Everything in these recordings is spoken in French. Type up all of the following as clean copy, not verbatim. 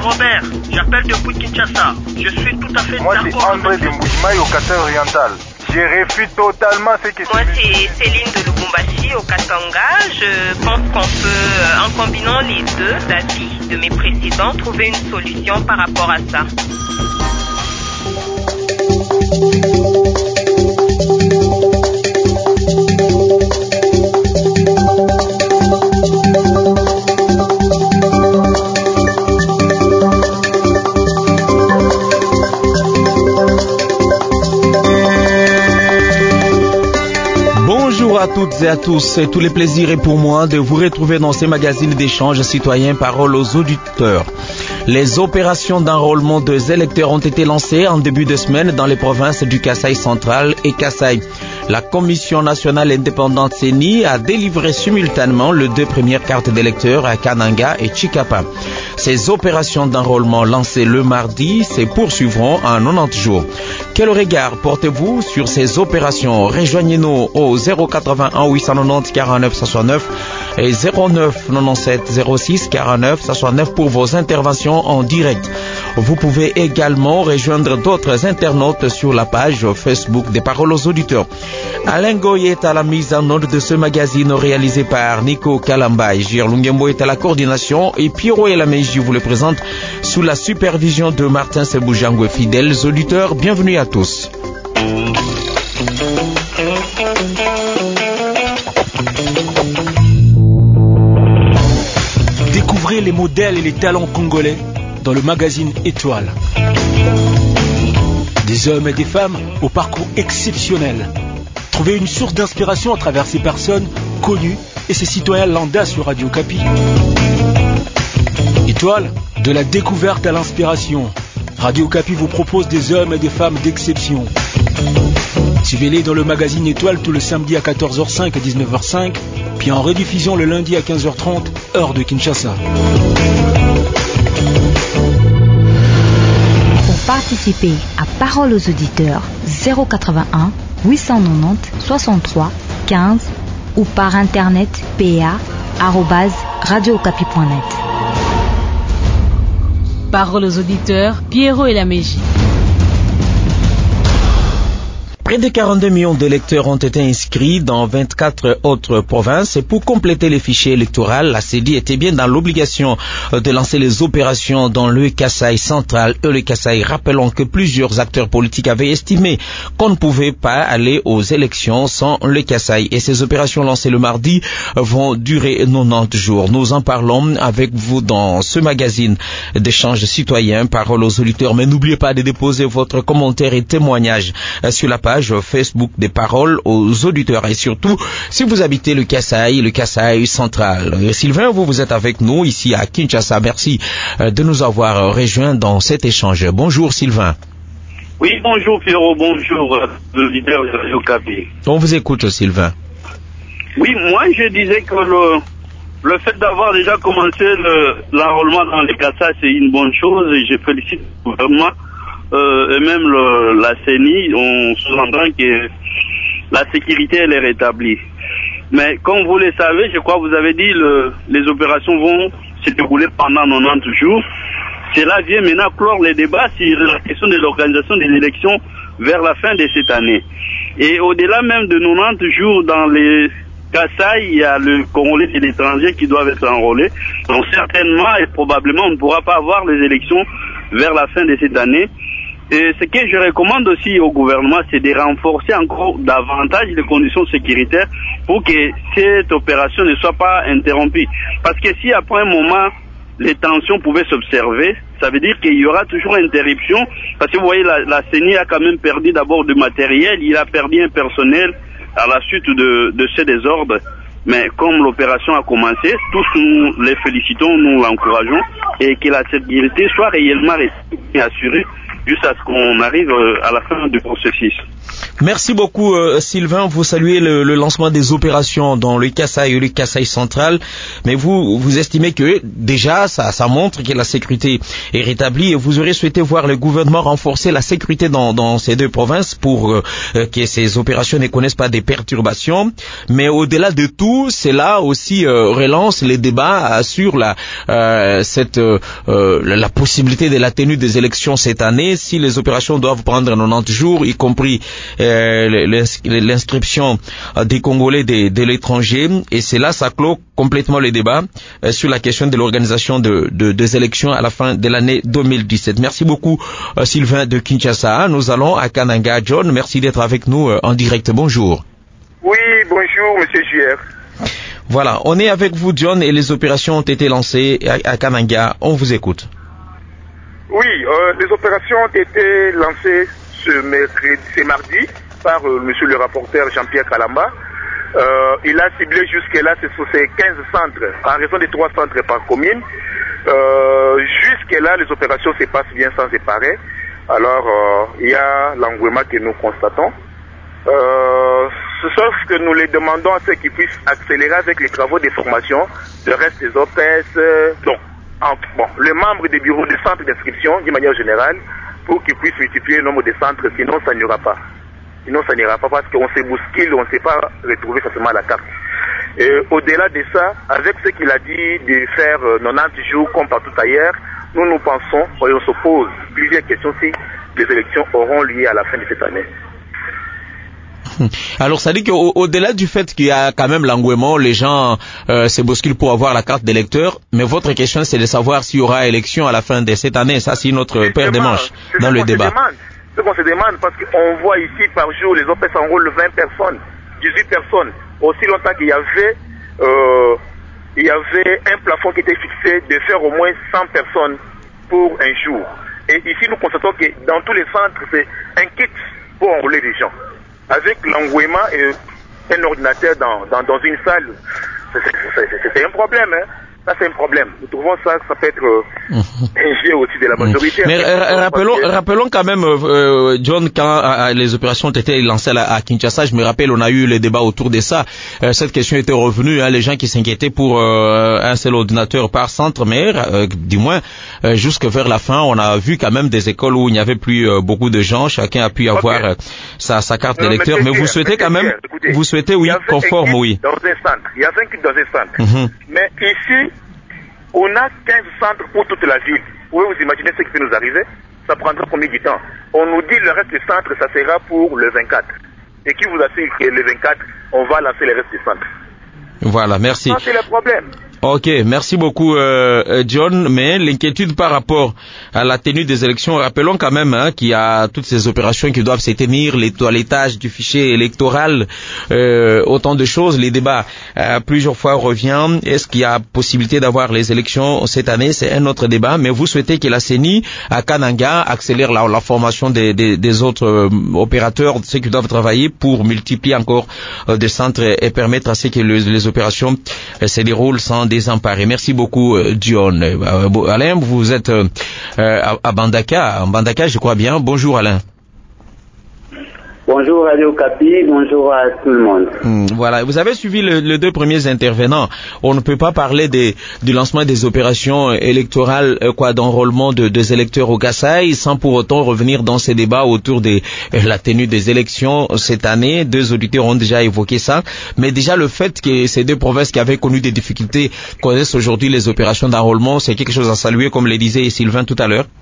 Robert, j'appelle depuis Kinshasa. Je suis tout à fait d'accord. Moi, c'est André de Mboujimaï au Qatar oriental. Je refuse totalement ce que Moi, c'est Céline de Lubumbashi au Katanga. Je pense qu'on peut, en combinant les deux avis de mes précédents, trouver une solution par rapport à ça. Bonjour à toutes et à tous, c'est tout le plaisir est pour moi de vous retrouver dans ces magazines d'échange citoyen Parole aux auditeurs. Les opérations d'enrôlement des électeurs ont été lancées en début de semaine dans les provinces du Kasaï central et Kasaï. La Commission nationale indépendante CENI a délivré simultanément les deux premières cartes d'électeurs à Kananga et Chikapa. Ces opérations d'enrôlement lancées le mardi se poursuivront en 90 jours. Quel regard portez-vous sur ces opérations? Rejoignez-nous au 081 890 49 69 et 09 97 06 49 69 pour vos interventions en direct. Vous pouvez également rejoindre d'autres internautes sur la page Facebook des Paroles aux auditeurs. Alain Goy est à la mise en ordre de ce magazine réalisé par Nico Kalamba et Gir Lungembo est à la coordination et Pierrot et la Meiji vous le présente sous la supervision de Martin Seboujango. Fidèles auditeurs, bienvenue à tous. Découvrez les modèles et les talents congolais dans le magazine Étoile. Des hommes et des femmes au parcours exceptionnel. Trouvez une source d'inspiration à travers ces personnes connues et ces citoyens lambda sur Radio Kapi. Étoile, de la découverte à l'inspiration. Radio Kapi vous propose des hommes et des femmes d'exception. Suivez-les dans le magazine Étoile tout le samedi à 14h05 et 19h05, puis en rediffusion le lundi à 15h30, heure de Kinshasa. Pour participer à Paroles aux auditeurs, 081 890 63 15 ou par internet pa@radiocapi.net. Paroles aux auditeurs, Pierrot et la Meiji. Près de 42 millions d'électeurs ont été inscrits dans 24 autres provinces et pour compléter les fichiers électoraux, la CENI était bien dans l'obligation de lancer les opérations dans le Kasaï central et le Kasaï. Rappelons que plusieurs acteurs politiques avaient estimé qu'on ne pouvait pas aller aux élections sans le Kasaï et ces opérations lancées le mardi vont durer 90 jours. Nous en parlons avec vous dans ce magazine d'échange citoyen Parole aux auditeurs, mais n'oubliez pas de déposer votre commentaire et témoignage sur la page Facebook des Paroles aux auditeurs et surtout si vous habitez le Kasaï central. Sylvain, vous êtes avec nous ici à Kinshasa. Merci de nous avoir rejoints dans cet échange. Bonjour Sylvain. Oui, bonjour Pierrot, bonjour l'auditeur de Radio Kapi. On vous écoute Sylvain. Oui, moi je disais que le fait d'avoir déjà commencé l'enrôlement dans les Kasaï, c'est une bonne chose et je félicite le gouvernement. Et même la CENI, on sous-entend que la sécurité elle est rétablie. Mais comme vous le savez, je crois que vous avez dit les opérations vont se dérouler pendant 90 jours. Cela vient maintenant clore les débats sur la question de l'organisation des élections vers la fin de cette année. Et au-delà même de 90 jours dans les Kasaï, il y a le Congolais et l'étranger qui doivent être enrôlés. Donc certainement et probablement on ne pourra pas avoir les élections vers la fin de cette année. Et ce que je recommande aussi au gouvernement, c'est de renforcer encore davantage les conditions sécuritaires pour que cette opération ne soit pas interrompue. Parce que si après un moment, les tensions pouvaient s'observer, ça veut dire qu'il y aura toujours interruption. Parce que vous voyez, la CENI a quand même perdu d'abord du matériel, il a perdu un personnel à la suite de ces désordres. Mais comme l'opération a commencé, tous nous les félicitons, nous l'encourageons, et que la sécurité soit réellement assurée jusqu'à ce qu'on arrive à la fin du processus. Merci beaucoup Sylvain, vous saluez le lancement des opérations dans le Kasaï et le Kasaï central, mais vous estimez que déjà ça montre que la sécurité est rétablie et vous aurez souhaité voir le gouvernement renforcer la sécurité dans ces deux provinces pour que ces opérations ne connaissent pas des perturbations, mais au-delà de tout, cela aussi relance les débats sur la possibilité de la tenue des élections cette année, si les opérations doivent prendre 90 jours, y compris l'inscription des Congolais de l'étranger, et cela, ça clôt complètement le débat sur la question de l'organisation des élections à la fin de l'année 2017. Merci beaucoup Sylvain de Kinshasa. Nous allons à Kananga. John, merci d'être avec nous en direct. Bonjour. Oui, bonjour Monsieur JR. Voilà, on est avec vous John et les opérations ont été lancées à Kananga. On vous écoute. Oui, les opérations ont été lancées ce mardi par monsieur le rapporteur Jean-Pierre Kalamba. Il a ciblé jusque-là ces 15 centres, en raison de 3 centres par commune. Jusque-là, les opérations se passent bien sans séparer. Alors, il y a l'engouement que nous constatons. Sauf que nous les demandons à ceux qui puissent accélérer avec les travaux de formation, le reste des OPS, les membres des bureaux des centres d'inscription, d'une manière générale, pour qu'ils puissent multiplier le nombre de centres, sinon ça n'ira pas. Sinon ça n'ira pas parce qu'on se bouscule, on ne sait pas retrouver facilement la carte. Et au-delà de ça, avec ce qu'il a dit de faire 90 jours comme partout ailleurs, nous pensons, et on se pose plusieurs questions si les élections auront lieu à la fin de cette année. Alors ça dit qu'au-delà du fait qu'il y a quand même l'engouement, les gens se bousculent pour avoir la carte d'électeur, mais votre question c'est de savoir s'il y aura élection à la fin de cette année. Ça c'est notre paire de manches dans le débat. C'est ce qu'on se demande parce qu'on voit ici par jour les OPS enrôlent 20 personnes, 18 personnes. Aussi longtemps qu'il y avait un plafond qui était fixé de faire au moins 100 personnes pour un jour. Et ici nous constatons que dans tous les centres c'est un kit pour enrôler les gens. Avec l'engouement et un ordinateur dans une salle, c'est un problème. Hein. Ça, c'est un problème. Nous trouvons ça peut être un jeu aussi de la majorité. Mais rappelons quand même, John, quand les opérations ont été lancées à Kinshasa, je me rappelle, on a eu le débat autour de ça. Cette question était revenue, les gens qui s'inquiétaient pour un seul ordinateur par centre, mais du moins, jusque vers la fin, on a vu quand même des écoles où il n'y avait plus beaucoup de gens, chacun a pu avoir sa carte d'électeur. Mais vous souhaitez quand même, vous souhaitez, oui, conforme, oui. Dans un centre. Il y a 20 kits dans un centre. Mais ici, on a 15 centres pour toute la ville. Vous pouvez vous imaginer ce qui peut nous arriver? Ça prendra combien de temps? On nous dit le reste des centres, ça sera pour le 24. Et qui vous assure que le 24, on va lancer le reste des centres? Voilà, merci. Ça, c'est le problème. Ok, merci beaucoup John, mais l'inquiétude par rapport à la tenue des élections, rappelons quand même qu'il y a toutes ces opérations qui doivent se tenir, les toilettages du fichier électoral, autant de choses, les débats plusieurs fois reviennent. Est-ce qu'il y a possibilité d'avoir les élections cette année? C'est un autre débat, mais vous souhaitez que la CENI à Kananga accélère la formation des autres opérateurs, ceux qui doivent travailler pour multiplier encore des centres et permettre à ce que les opérations se déroulent sans désemparés. Merci beaucoup, John. Alain, vous êtes à Bandaka. En Bandaka, je crois bien. Bonjour, Alain. Bonjour Radio Capi, bonjour à tout le monde. Voilà, vous avez suivi les deux premiers intervenants. On ne peut pas parler du lancement des opérations électorales, d'enrôlement des électeurs au Kasaï, sans pour autant revenir dans ces débats autour de la tenue des élections cette année. Deux auditeurs ont déjà évoqué ça, mais déjà le fait que ces deux provinces qui avaient connu des difficultés connaissent aujourd'hui les opérations d'enrôlement, c'est quelque chose à saluer, comme le disait Sylvain tout à l'heure.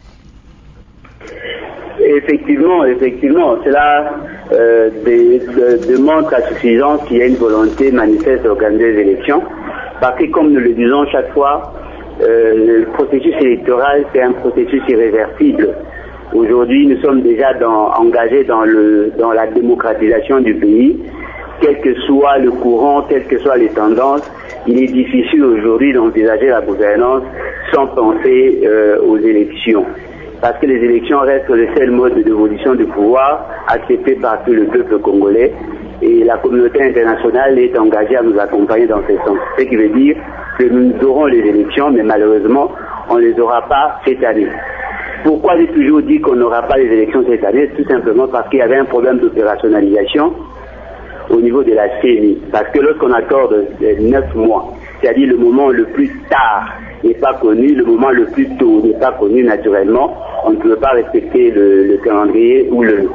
Effectivement, cela démontre à suffisance qu'il y a une volonté manifeste d'organiser les élections, parce que comme nous le disons chaque fois, le processus électoral c'est un processus irréversible. Aujourd'hui, nous sommes déjà engagés dans la démocratisation du pays, quel que soit le courant, quelles que soient les tendances. Il est difficile aujourd'hui d'envisager la gouvernance sans penser aux élections. Parce que les élections restent le seul mode de dévolution du pouvoir accepté par tout le peuple congolais, et la communauté internationale est engagée à nous accompagner dans ce sens. Ce qui veut dire que nous aurons les élections, mais malheureusement, on ne les aura pas cette année. Pourquoi j'ai toujours dit qu'on n'aura pas les élections cette année? Tout simplement parce qu'il y avait un problème d'opérationnalisation au niveau de la CENI. Parce que lorsqu'on accorde 9 mois, c'est-à-dire le moment le plus tard n'est pas connu, le moment le plus tôt n'est pas connu naturellement, on ne peut pas respecter le calendrier ou le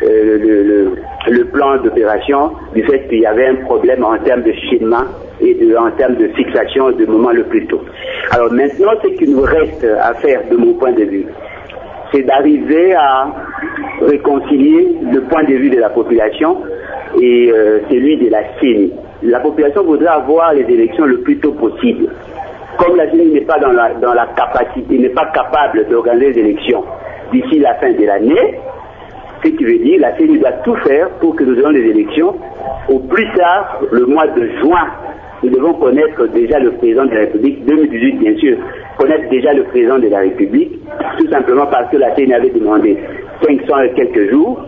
plan d'opération du fait qu'il y avait un problème en termes de schéma et en termes de fixation du moment le plus tôt. Alors maintenant, ce qu'il nous reste à faire de mon point de vue, c'est d'arriver à réconcilier le point de vue de la population et celui de la CENI. La population voudrait avoir les élections le plus tôt possible. Comme la CENI n'est pas dans la capacité, n'est pas capable d'organiser les élections d'ici la fin de l'année, ce qui veut dire la CENI doit tout faire pour que nous ayons les élections au plus tard le mois de juin. Nous devons connaître déjà le président de la République, 2018 bien sûr, connaître déjà le président de la République, tout simplement parce que la CENI avait demandé 500 et quelques jours,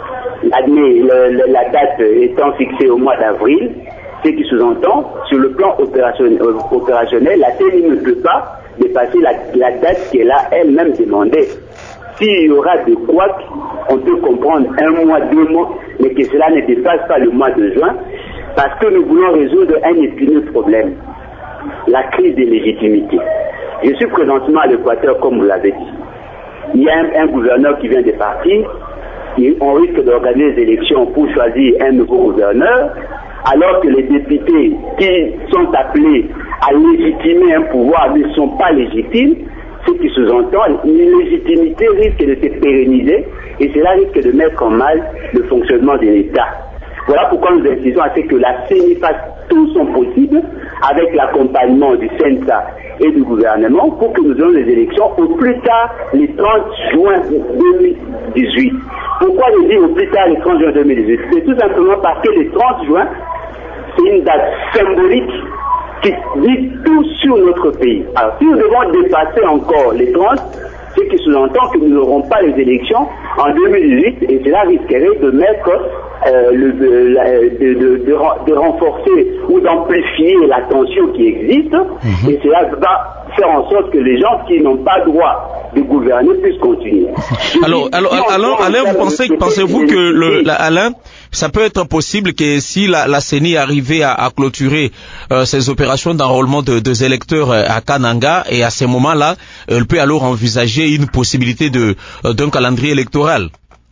la date étant fixée au mois d'avril, ce qui sous-entend, sur le plan opérationnel, la CENI ne peut pas dépasser la date qu'elle a elle-même demandée. S'il y aura des couacs, on peut comprendre 1 mois, 2 mois, mais que cela ne dépasse pas le mois de juin, parce que nous voulons résoudre un épineux problème, la crise de légitimité. Je suis présentement à l'Équateur, comme vous l'avez dit. Il y a un gouverneur qui vient de partir, et on risque d'organiser des élections pour choisir un nouveau gouverneur, alors que les députés qui sont appelés à légitimer un pouvoir ne sont pas légitimes, ce qui sous-entend une légitimité risque de se pérenniser et cela risque de mettre en mal le fonctionnement de l'État. Voilà pourquoi nous insistons à ce que la CENI fasse tout son possible avec l'accompagnement du CENSA et du gouvernement pour que nous ayons les élections au plus tard le 30 juin 2018. Pourquoi je dis au plus tard le 30 juin 2018? C'est tout simplement parce que le 30 juin, c'est une date symbolique qui dit tout sur notre pays. Alors si nous devons dépasser encore les 30, ce qui sous-entend que nous n'aurons pas les élections en 2018 et cela risquerait de mettre de renforcer ou d'amplifier la tension qui existe et cela va faire en sorte que les gens qui n'ont pas droit de gouverner puissent continuer. Alors, Alain, pensez-vous que Alain, ça peut être possible que si la CENI arrivait à clôturer ces opérations d'enrôlement des électeurs à Kananga et à ce moment-là, elle peut alors envisager une possibilité d'un calendrier électoral?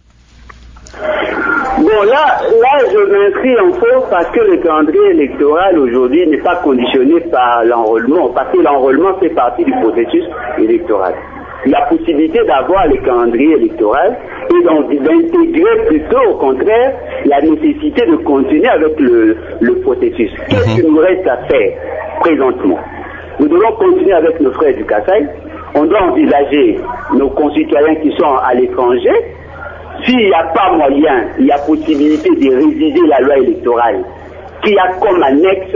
Bon, là, je m'inscris en faux parce que le calendrier électoral aujourd'hui n'est pas conditionné par l'enrôlement, parce que l'enrôlement fait partie du processus électoral. La possibilité d'avoir le calendrier électoral et d'intégrer plutôt au contraire la nécessité de continuer avec le processus. Qu'est-ce qu'il nous reste à faire présentement? Nous devons continuer avec nos frères du Kasaï. On doit envisager nos concitoyens qui sont à l'étranger. S'il n'y a pas moyen, il y a possibilité de réviser la loi électorale qui a comme annexe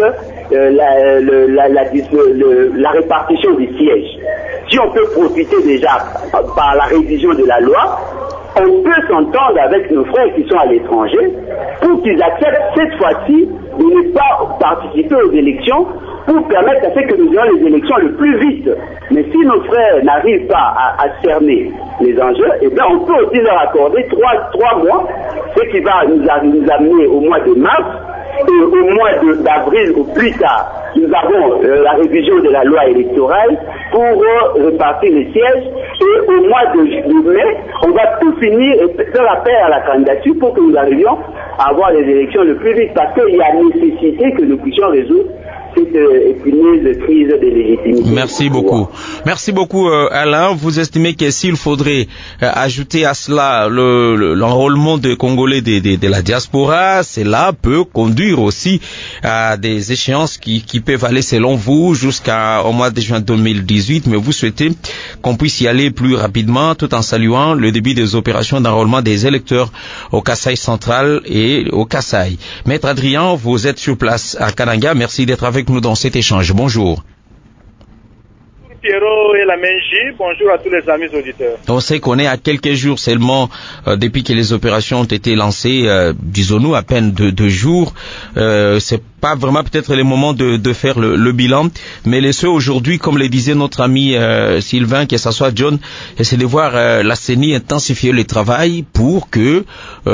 la répartition des sièges. Si on peut profiter déjà par la révision de la loi, on peut s'entendre avec nos frères qui sont à l'étranger pour qu'ils acceptent cette fois-ci de ne pas participer aux élections pour permettre à ce que nous ayons les élections le plus vite. Mais si nos frères n'arrivent pas à cerner les enjeux, eh bien on peut aussi leur accorder 3 mois, ce qui va nous amener au mois de mars et au mois d'avril au plus tard. Nous avons la révision de la loi électorale pour répartir les sièges et au mois de mai, on va tout finir et faire appel à la candidature pour que nous arrivions à avoir les élections le plus vite parce qu'il y a nécessité que nous puissions résoudre cette épineuse crise de légitimité. Merci beaucoup. Merci beaucoup, Alain. Vous estimez que s'il faudrait ajouter à cela l'enrôlement des Congolais de la diaspora, cela peut conduire aussi à des échéances qui peuvent aller, selon vous, jusqu'au mois de juin 2018, mais vous souhaitez qu'on puisse y aller plus rapidement, tout en saluant le début des opérations d'enrôlement des électeurs au Kasaï central et au Kasaï. Maître Adrien, vous êtes sur place à Kananga. Merci d'être avec nous dans cet échange. Bonjour. Pierrot Pierrot et la Menji, bonjour à tous les amis auditeurs. On sait qu'on est à quelques jours seulement depuis que les opérations ont été lancées, disons-nous à peine 2 jours. C'est pas vraiment peut-être le moment de faire le bilan, mais les ceux aujourd'hui, comme le disait notre ami Sylvain, que ce soit John, c'est de voir la CENI intensifier le travail pour que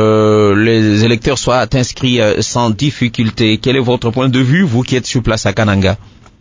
les électeurs soient inscrits sans difficulté. Quel est votre point de vue, vous qui êtes sur place à Kananga?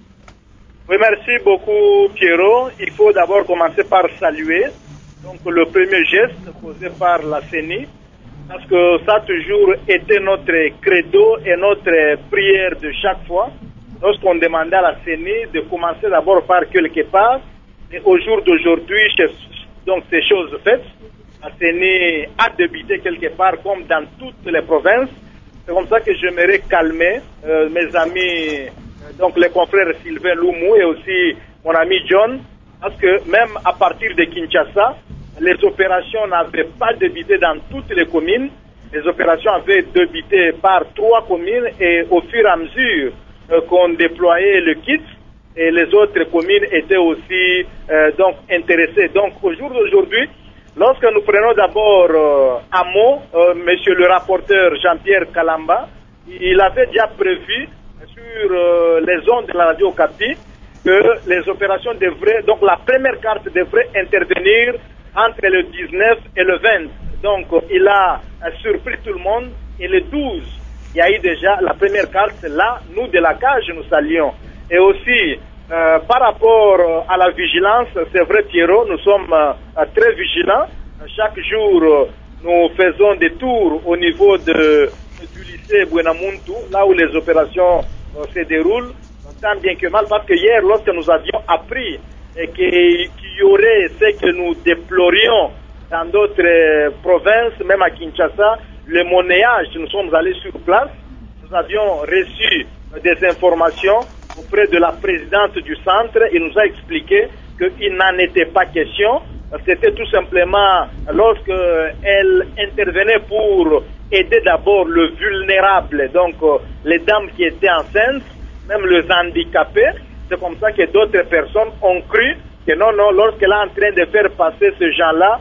Oui, merci beaucoup Pierrot. Il faut d'abord commencer par saluer donc le premier geste posé par la CENI, parce que ça a toujours été notre credo et notre prière de chaque fois lorsqu'on demandait à la CENI de commencer d'abord par quelque part. Et au jour d'aujourd'hui, donc ces choses faites, la CENI a débuté quelque part comme dans toutes les provinces. C'est comme ça que j'aimerais calmer mes amis, donc les confrères Sylvain Loumou et aussi mon ami John, parce que même à partir de Kinshasa, les opérations n'avaient pas débuté dans toutes les communes. Les opérations avaient débuté par 3 communes et au fur et à mesure qu'on déployait le kit, et les autres communes étaient aussi donc intéressées. Donc au jour d'aujourd'hui, lorsque nous prenons d'abord un mot, monsieur le rapporteur Jean-Pierre Kalamba, il avait déjà prévu sur les ondes de la radio Okapi que les opérations devraient, donc la première carte devrait intervenir entre le 19 et le 20. Donc il a surpris tout le monde, et le 12, il y a eu déjà la première carte. Là, nous de la cage, nous saluons. Et aussi, par rapport à la vigilance, c'est vrai Pierrot, nous sommes très vigilants. Chaque jour, nous faisons des tours au niveau du lycée Buenamuntu, là où les opérations se déroulent, tant bien que mal, parce que hier, lorsque nous avions appris qu'il y aurait ce que nous déplorions dans d'autres provinces, même à Kinshasa, le monnayage, nous sommes allés sur place, nous avions reçu des informations auprès de la présidente du centre. Il nous a expliqué qu'il n'en était pas question. C'était tout simplement lorsque elle intervenait pour aider d'abord le vulnérable, donc les dames qui étaient enceintes, même les handicapés. C'est comme ça que d'autres personnes ont cru que non, lorsqu'elle est en train de faire passer ce gens-là,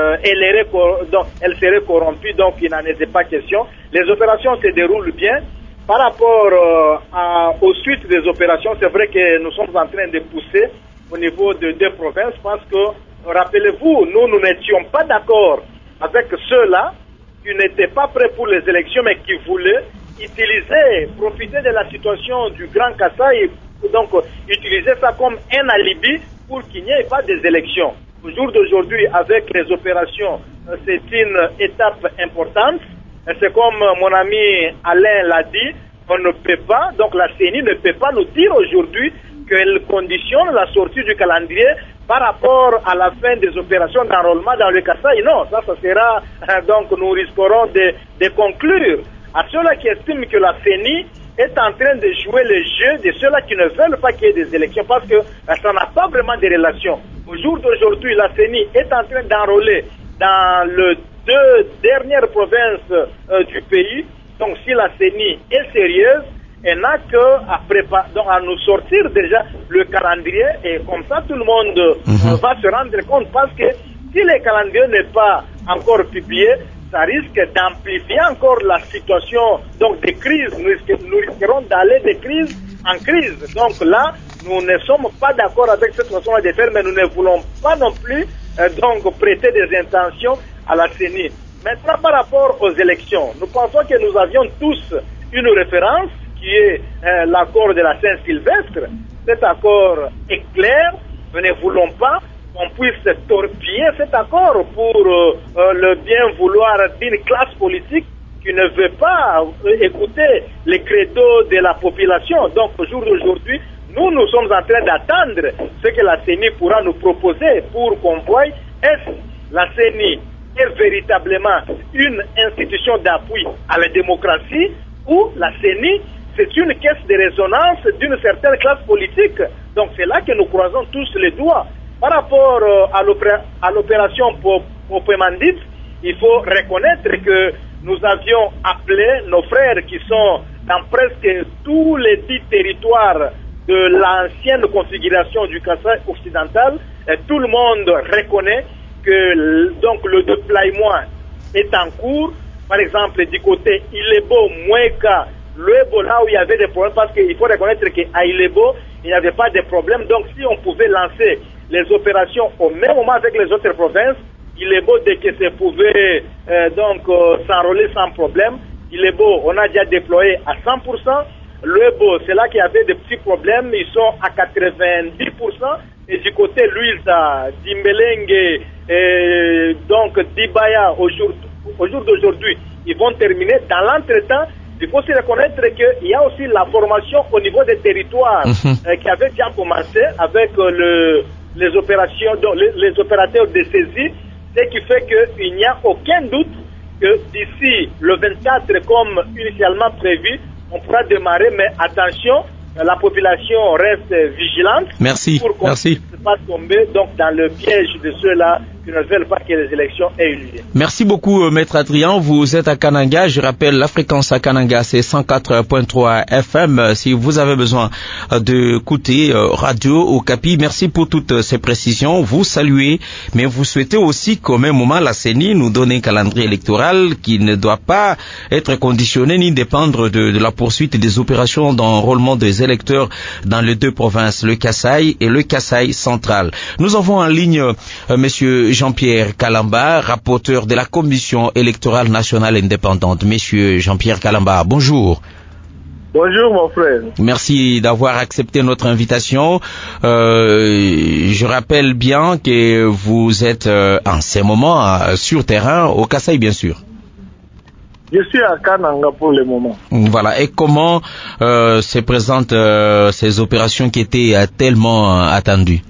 elle serait corrompue, donc il n'en était pas question. Les opérations se déroulent bien. Par rapport aux suites des opérations, c'est vrai que nous sommes en train de pousser au niveau de 2 provinces, parce que, rappelez-vous, nous n'étions pas d'accord avec ceux-là qui n'étaient pas prêts pour les élections, mais qui voulaient profiter de la situation du Grand Kasaï, donc utiliser ça comme un alibi pour qu'il n'y ait pas des élections. Au jour d'aujourd'hui, avec les opérations, c'est une étape importante. C'est comme mon ami Alain l'a dit, on ne peut pas, donc la CENI ne peut pas nous dire aujourd'hui qu'elle conditionne la sortie du calendrier par rapport à la fin des opérations d'enrôlement dans le Kasaï. Non, ça sera, donc nous risquerons de conclure à ceux-là qui estiment que la CENI est en train de jouer le jeu de ceux-là qui ne veulent pas qu'il y ait des élections, parce que ça n'a pas vraiment de relation. Au jour d'aujourd'hui, la CENI est en train d'enrôler dans les 2 dernières provinces du pays. Donc si la CENI est sérieuse, elle n'a à nous sortir déjà le calendrier, et comme ça tout le monde va se rendre compte, parce que si le calendrier n'est pas encore publié, ça risque d'amplifier encore la situation donc de crise. Nous risquerons d'aller de crise en crise. Donc là, nous ne sommes pas d'accord avec cette façon de faire, mais nous ne voulons pas non plus donc prêter des intentions à la CENI. Maintenant, par rapport aux élections, nous pensons que nous avions tous une référence qui est l'accord de la Saint-Sylvestre. Cet accord est clair. Nous ne voulons pas qu'on puisse torpiller cet accord pour le bien vouloir d'une classe politique qui ne veut pas écouter les credos de la population. Donc au jour d'aujourd'hui, nous sommes en train d'attendre ce que la CENI pourra nous proposer pour qu'on voie est-ce la CENI est véritablement une institution d'appui à la démocratie, ou la CENI c'est une caisse de résonance d'une certaine classe politique. Donc c'est là que nous croisons tous les doigts. Par rapport à l'opération Popemandit, il faut reconnaître que nous avions appelé nos frères qui sont dans presque tous les 10 territoires de l'ancienne configuration du Kasaï occidental. Tout le monde reconnaît que donc le déploiement est en cours. Par exemple, du côté Ilebo, Moueka, Luebo, là où il y avait des problèmes, parce qu'il faut reconnaître qu'à Ilebo, il n'y avait pas de problème. Donc, si on pouvait lancer les opérations au même moment avec les autres provinces, Ilebo, dès que ça pouvait s'enrôler sans problème, Ilebo, on a déjà déployé à 100%. Luebo, c'est là qu'il y avait des petits problèmes, ils sont à 90%. Et du côté Luisa, Dimbelenge, et donc Dibaya, au jour d'aujourd'hui, ils vont terminer. Dans l'entretemps, il faut se reconnaître qu'il y a aussi la formation au niveau des territoires qui avait déjà commencé avec les opérations, les opérateurs de saisie, ce qui fait qu'il n'y a aucun doute que d'ici le 24, comme initialement prévu, on pourra démarrer, mais attention, la population reste vigilante. Merci. Pour qu'on ne pas tomber donc dans le piège de ceux-là qui ne veulent pas que les élections aient eu lieu. Merci beaucoup, Maître Adrien. Vous êtes à Kananga. Je rappelle, la fréquence à Kananga, c'est 104.3 FM. Si vous avez besoin d'écouter Radio Okapi, merci pour toutes ces précisions. Vous saluez, mais vous souhaitez aussi qu'au même moment, la CENI nous donne un calendrier électoral qui ne doit pas être conditionné ni dépendre de la poursuite des opérations d'enrôlement des électeurs dans les deux provinces, le Kasaï et le Kasaï central. Nous avons en ligne Monsieur Jean-Pierre Kalamba, rapporteur de la Commission électorale nationale indépendante. Monsieur Jean-Pierre Kalamba, bonjour. Bonjour mon frère. Merci d'avoir accepté notre invitation. Je rappelle bien que vous êtes en ce moment sur terrain au Kasaï, bien sûr. Je suis à Kananga pour le moment. Voilà. Et comment se présentent ces opérations qui étaient tellement attendues?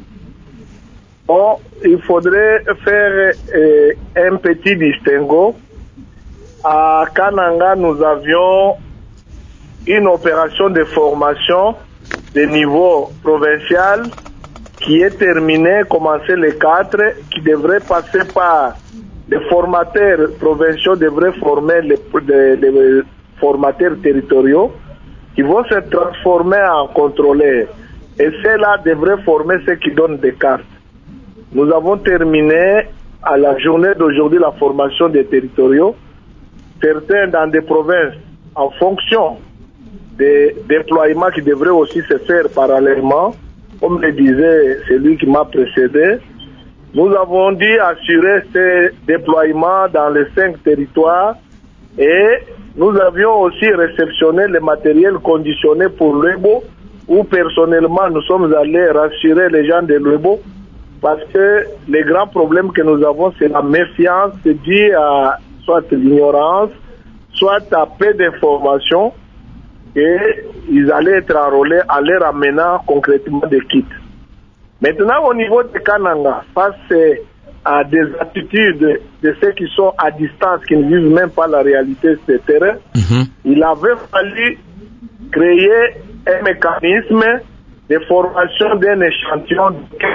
Bon, il faudrait faire un petit distinguo. À Kananga, nous avions une opération de formation de niveau provincial qui est terminée, commencée le 4, qui devrait passer par les formateurs provinciaux, devraient former les formateurs territoriaux qui vont se transformer en contrôleurs. Et ceux-là devraient former ceux qui donnent des cartes. Nous avons terminé à la journée d'aujourd'hui la formation des territoriaux. Certains dans des provinces, en fonction des déploiements qui devraient aussi se faire parallèlement, comme le disait celui qui m'a précédé, nous avons dû assurer ces déploiements dans les 5 territoires et nous avions aussi réceptionné le matériel conditionné pour l'Ebo, où personnellement nous sommes allés rassurer les gens de l'Ebo parce que les grands problèmes que nous avons, c'est la méfiance due à soit l'ignorance, soit à peu d'informations, et ils allaient être enrôlés en leur amenant concrètement des kits. Maintenant, au niveau de Kananga, face à des attitudes de ceux qui sont à distance, qui ne vivent même pas la réalité de ce terrain, il avait fallu créer un mécanisme de formation d'un échantillon.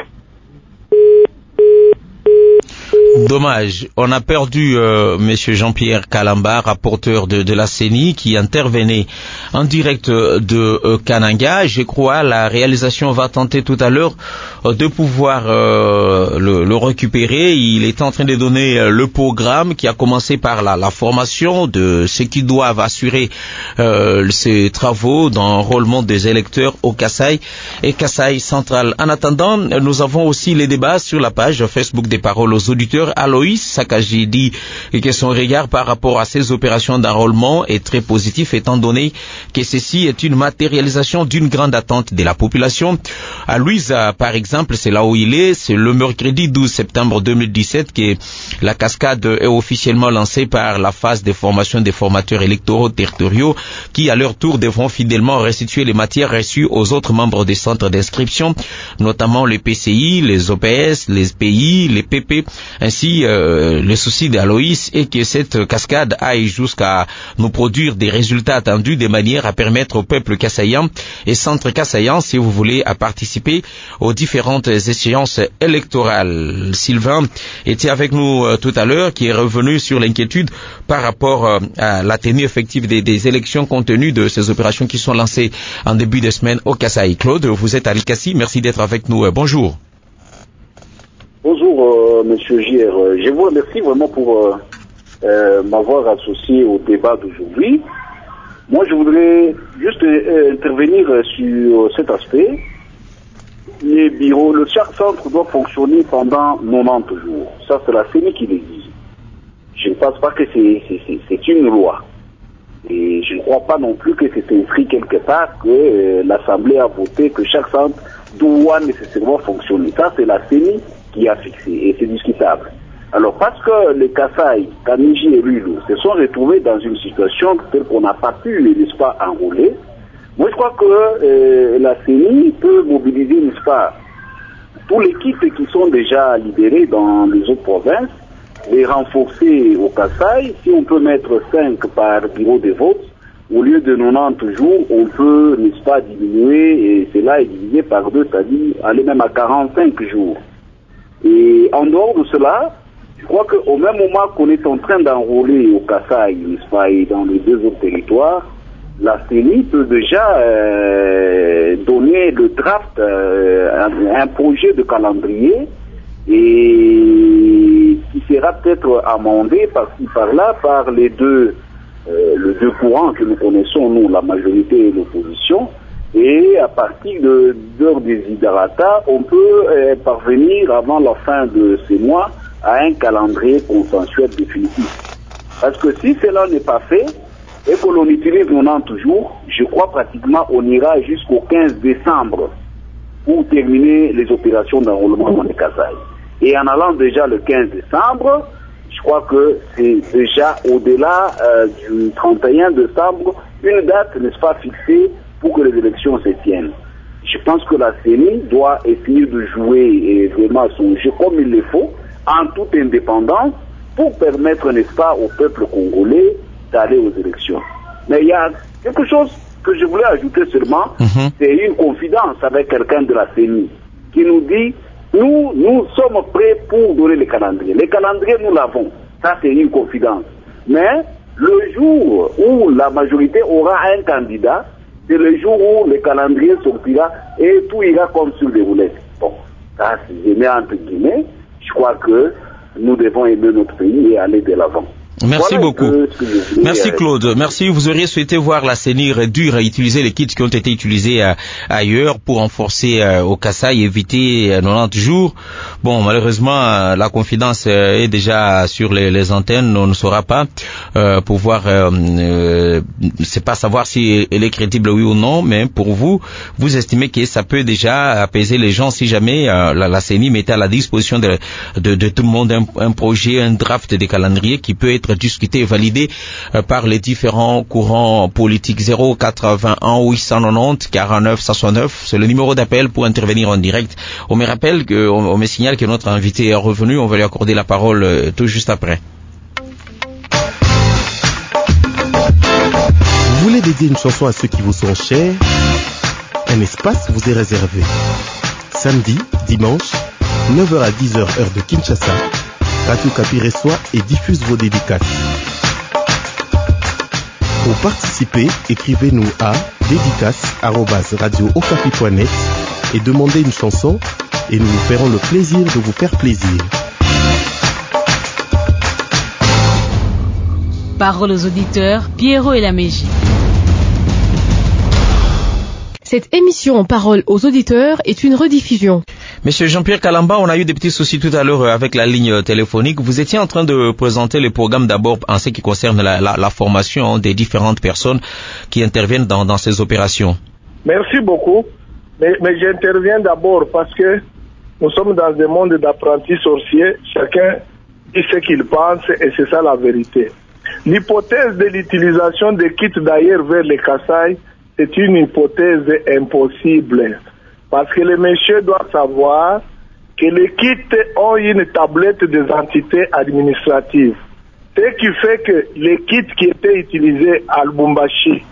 Dommage, on a perdu Monsieur Jean-Pierre Kalamba, rapporteur de la CENI, qui intervenait en direct de Kananga. Je crois la réalisation va tenter tout à l'heure de pouvoir le récupérer. Il est en train de donner le programme qui a commencé par la formation de ceux qui doivent assurer ces travaux d'enrôlement des électeurs au Kasaï et Kasaï central. En attendant, nous avons aussi les débats sur la page Facebook des Paroles aux auditeurs. Aloïs Sakaji dit que son regard par rapport à ces opérations d'enrôlement est très positif étant donné que ceci est une matérialisation d'une grande attente de la population. À Louisa, par exemple, c'est là où il est, c'est le mercredi 12 septembre 2017 que la cascade est officiellement lancée par la phase de formation des formateurs électoraux territoriaux qui, à leur tour, devront fidèlement restituer les matières reçues aux autres membres des centres d'inscription, notamment les PCI, les OPS, les PI, les PP, ainsi aussi le souci d'Aloïs est que cette cascade aille jusqu'à nous produire des résultats attendus de manière à permettre au peuple kassaïen et centre kassaïen, si vous voulez, à participer aux différentes échéances électorales. Sylvain était avec nous tout à l'heure, qui est revenu sur l'inquiétude par rapport à la tenue effective des élections compte tenu de ces opérations qui sont lancées en début de semaine au Kasaï. Claude, vous êtes à Likassi, merci d'être avec nous. Bonjour. Bonjour, Monsieur JR. Je vous remercie vraiment pour m'avoir associé au débat d'aujourd'hui. Moi, je voudrais juste intervenir sur cet aspect. Les bureaux, le chaque centre doit fonctionner pendant 90 jours. Ça, c'est la CENI qui l'exige. Je ne pense pas que c'est une loi. Et je ne crois pas non plus que c'est inscrit quelque part que l'Assemblée a voté que chaque centre doit nécessairement fonctionner. Ça, c'est la CENI qui a fixé, et c'est discutable. Alors, parce que les Kasaï, Kaniji et Lulu se sont retrouvés dans une situation telle qu'on n'a pas pu, n'est-ce pas, enrôler, moi je crois que la CENI peut mobiliser, n'est-ce pas, tous les kits qui sont déjà libérés dans les autres provinces, les renforcer au Kasaï. Si on peut mettre 5 par bureau de vote, au lieu de 90 jours, on peut, n'est-ce pas, diminuer, et cela est divisé par 2, c'est-à-dire aller même à 45 jours. Et en dehors de cela, je crois qu'au même moment qu'on est en train d'enrôler au Kasaï, n'est-ce pas, et dans les 2 autres territoires, la CENI peut déjà donner le draft, un projet de calendrier, et qui sera peut-être amendé par-ci par-là par les deux courants que nous connaissons, nous, la majorité et l'opposition. Et à partir de leur desiderata, on peut parvenir avant la fin de ces mois à un calendrier consensuel définitif. Parce que si cela n'est pas fait, et que l'on utilise 90 jours, je crois pratiquement on ira jusqu'au 15 décembre pour terminer les opérations d'enrôlement dans les Kasaï. Et en allant déjà le 15 décembre, je crois que c'est déjà au-delà du 31 décembre, une date, n'est-ce pas, fixée pour que les élections se tiennent. Je pense que la CENI doit essayer de jouer vraiment son jeu comme il le faut, en toute indépendance, pour permettre, n'est-ce pas, au peuple congolais d'aller aux élections. Mais il y a quelque chose que je voulais ajouter seulement, c'est une confidence avec quelqu'un de la CENI qui nous dit, nous sommes prêts pour donner les calendriers. Les calendriers, nous l'avons. Ça, c'est une confidence. Mais le jour où la majorité aura un candidat, c'est le jour où le calendrier sortira et tout ira comme sur les roulettes. Bon, ça, si je mets entre guillemets, je crois que nous devons aimer notre pays et aller de l'avant. Merci beaucoup. Merci Claude. Merci. Vous auriez souhaité voir la CENI réduire à utiliser les kits qui ont été utilisés ailleurs pour renforcer au Kasaï et éviter 90 jours. Bon, malheureusement, la confidence est déjà sur les antennes. On ne saura pas pouvoir. C'est pas savoir si elle est crédible oui ou non, mais pour vous, vous estimez que ça peut déjà apaiser les gens si jamais la CENI mettait à la disposition de tout le monde un projet, un draft de calendrier qui peut être discuté et validé par les différents courants politiques. 081 890 49 69, c'est le numéro d'appel pour intervenir en direct. On me rappelle on me signale que notre invité est revenu, on va lui accorder la parole tout juste après. Vous voulez dédier une chanson à ceux qui vous sont chers? Un espace vous est réservé. Samedi, dimanche, 9h à 10h heure de Kinshasa, Radio Kapi reçoit et diffuse vos dédicaces. Pour participer, écrivez-nous à dédicaces@radiookapi.net et demandez une chanson et nous nous ferons le plaisir de vous faire plaisir. Parole aux auditeurs, Pierrot et la Mégie. Cette émission Parole aux auditeurs est une rediffusion. Monsieur Jean-Pierre Kalamba, on a eu des petits soucis tout à l'heure avec la ligne téléphonique. Vous étiez en train de présenter le programme d'abord en ce qui concerne la formation des différentes personnes qui interviennent dans ces opérations. Merci beaucoup. Mais j'interviens d'abord parce que nous sommes dans un monde d'apprentis sorciers. Chacun dit ce qu'il pense et c'est ça la vérité. L'hypothèse de l'utilisation des kits d'ailleurs vers les Kasaï, c'est une hypothèse impossible. Parce que les messieurs doivent savoir que les kits ont une tablette des entités administratives. Ce qui fait que les kits qui étaient utilisés à Lubumbashi,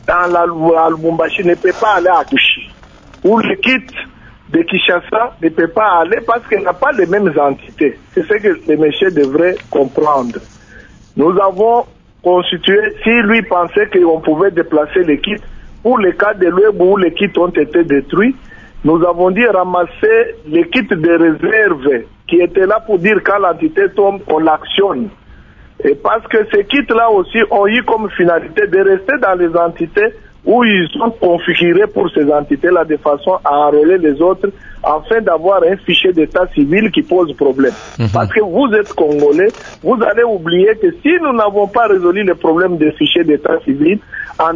à Lubumbashi ne peut pas aller à Kishi. Ou le kit de Kinshasa ne peut pas aller parce qu'il n'a pas les mêmes entités. C'est ce que les messieurs devraient comprendre. Nous avons constitué, si lui pensait qu'on pouvait déplacer les kits, pour les cas de l'UEB où les kits ont été détruits, nous avons dit ramasser les kits de réserve qui étaient là pour dire quand l'entité tombe, on l'actionne. Et parce que ces kits-là aussi ont eu comme finalité de rester dans les entités où ils sont configurés pour ces entités-là de façon à enrôler les autres afin d'avoir un fichier d'état civil qui pose problème. Parce que vous êtes Congolais, vous allez oublier que si nous n'avons pas résolu le problème des fichiers d'état civil, en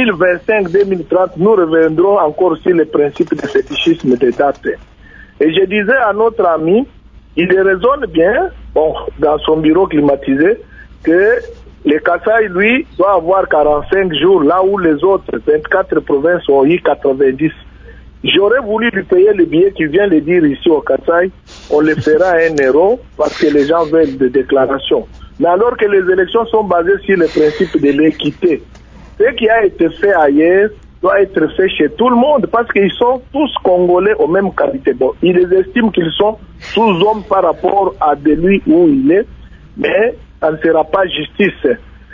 2025-2030, nous reviendrons encore sur le principe de fétichisme des dates. Et je disais à notre ami, il raisonne bien, dans son bureau climatisé, que le Kasaï, lui, doit avoir 45 jours, là où les autres 24 provinces ont eu 90. J'aurais voulu lui payer le billet qui vient le dire ici au Kasaï, on le fera à 1 euro, parce que les gens veulent des déclarations. Mais alors que les élections sont basées sur le principe de l'équité, ce qui a été fait ailleurs doit être fait chez tout le monde, parce qu'ils sont tous Congolais aux mêmes qualités. Bon, ils estiment qu'ils sont sous-hommes par rapport à de lui où il est, mais ça ne sera pas justice.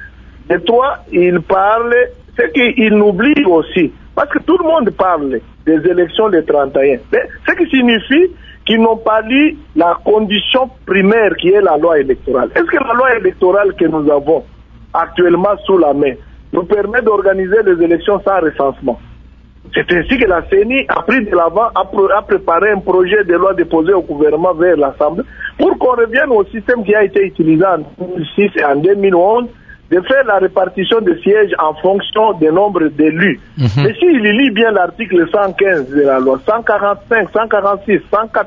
De toi, il parle, c'est qu'il oublie aussi, parce que tout le monde parle des élections des 31, mais ce qui signifie qu'ils n'ont pas lu la condition primaire qui est la loi électorale. Est-ce que la loi électorale que nous avons actuellement sous la main nous permet d'organiser les élections sans recensement? C'est ainsi que la CENI a pris de l'avant, a préparé un projet de loi déposé au gouvernement vers l'Assemblée pour qu'on revienne au système qui a été utilisé en 2006 et en 2011, de faire la répartition des sièges en fonction du nombre d'élus. Mais s'il lit bien l'article 115 de la loi, 145, 146,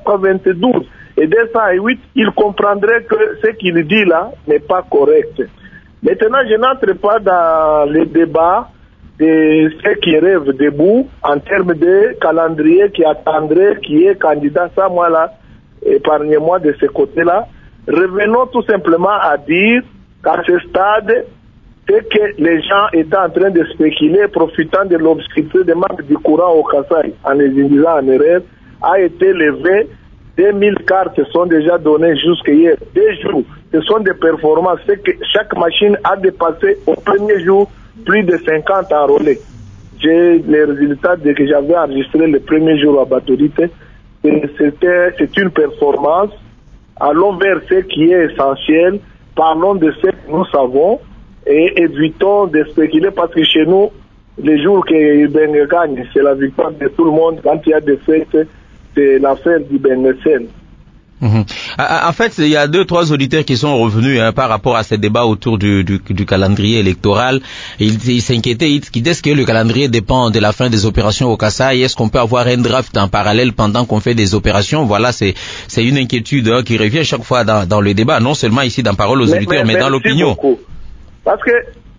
192 et 208, il comprendrait que ce qu'il dit là n'est pas correct. Maintenant, je n'entre pas dans les débats de ceux qui rêvent debout en termes de calendrier qui attendrait, qui est candidat. Ça, moi là, épargnez-moi de ce côté-là. Revenons tout simplement à dire qu'à ce stade, c'est que les gens étaient en train de spéculer, profitant de l'obscurité de manque du courant au Kasaï, en les induisant en erreur, a été levé. 2000 cartes sont déjà données jusqu'hier. 2 jours. Ce sont des performances. C'est que chaque machine a dépassé au premier jour plus de 50 enrôlés. J'ai les résultats de que j'avais enregistré le premier jour à Batorite. C'est une performance. Allons vers ce qui est essentiel. Parlons de ce que nous savons et évitons de spéculer parce que chez nous, les jours que Ben gagne, c'est la victoire de tout le monde. Quand il y a des fêtes, c'est l'affaire du Ben-Sen. En fait, il y a 2-3 auditeurs qui sont revenus par rapport à ce débat autour du calendrier électoral. Ils s'inquiétaient, ils disaient que le calendrier dépend de la fin des opérations au Kasaï. Est-ce qu'on peut avoir un draft en parallèle pendant qu'on fait des opérations? Voilà, c'est une inquiétude qui revient chaque fois dans le débat, non seulement ici dans Parole aux auditeurs, mais dans l'opinion. Parce que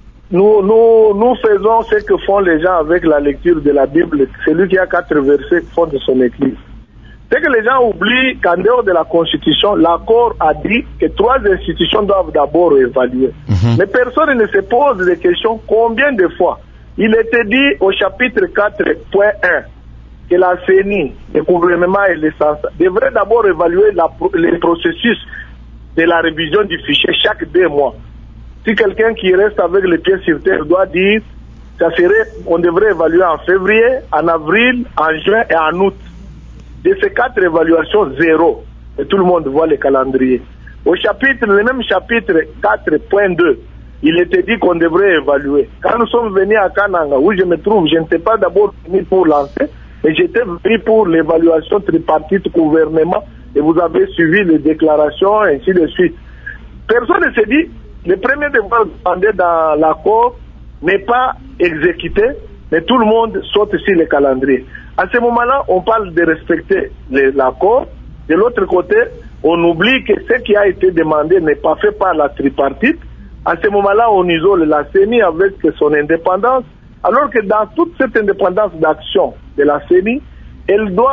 nous faisons ce que font les gens avec la lecture de la Bible. Celui qui a 4 versets font de son église. C'est que les gens oublient qu'en dehors de la Constitution, l'accord a dit que 3 institutions doivent d'abord évaluer. Mais personne ne se pose des questions combien de fois. Il était dit au chapitre 4.1 que la CENI, le gouvernement et l'essence, devraient d'abord évaluer les processus de la révision du fichier chaque 2 mois. Si quelqu'un qui reste avec les pieds sur terre doit dire, on devrait évaluer en février, en avril, en juin et en août. De ces 4 évaluations, 0. Et tout le monde voit le calendrier. Le même chapitre 4.2, il était dit qu'on devrait évaluer. Quand nous sommes venus à Kananga, où je me trouve, je n'étais pas d'abord venu pour lancer, mais j'étais venu pour l'évaluation tripartite gouvernement, et vous avez suivi les déclarations, et ainsi de suite. Personne ne s'est dit, le premier devoir demandé dans l'accord n'est pas exécuté, mais tout le monde saute sur le calendrier. À ce moment-là, on parle de respecter l'accord. De l'autre côté, on oublie que ce qui a été demandé n'est pas fait par la tripartite. À ce moment-là, on isole la CENI avec son indépendance, alors que dans toute cette indépendance d'action de la CENI, elle doit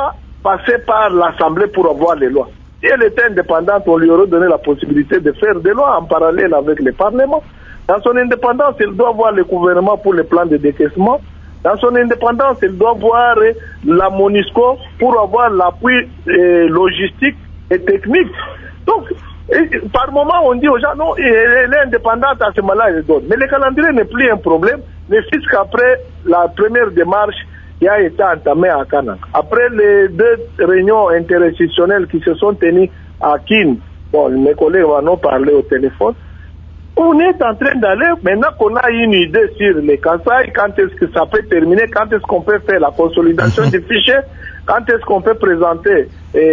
passer par l'Assemblée pour avoir les lois. Si elle était indépendante, on lui aurait donné la possibilité de faire des lois en parallèle avec le Parlement. Dans son indépendance, elle doit voir le gouvernement pour les plans de décaissement. Dans son indépendance, elle doit voir la MONUSCO pour avoir l'appui logistique et technique. Donc, par moment, on dit aux gens, non, elle est indépendante, à ce moment-là, elle donne. Mais le calendrier n'est plus un problème, ne fût-ce qu'après la première démarche qui a été entamée à Kananga. Après les 2 réunions interinstitutionnelles qui se sont tenues à Kin, bon, mes collègues en ont parlé au téléphone, on est en train d'aller, maintenant qu'on a une idée sur les Kasaï, quand est-ce que ça peut terminer, quand est-ce qu'on peut faire la consolidation des fichiers, quand est-ce qu'on peut présenter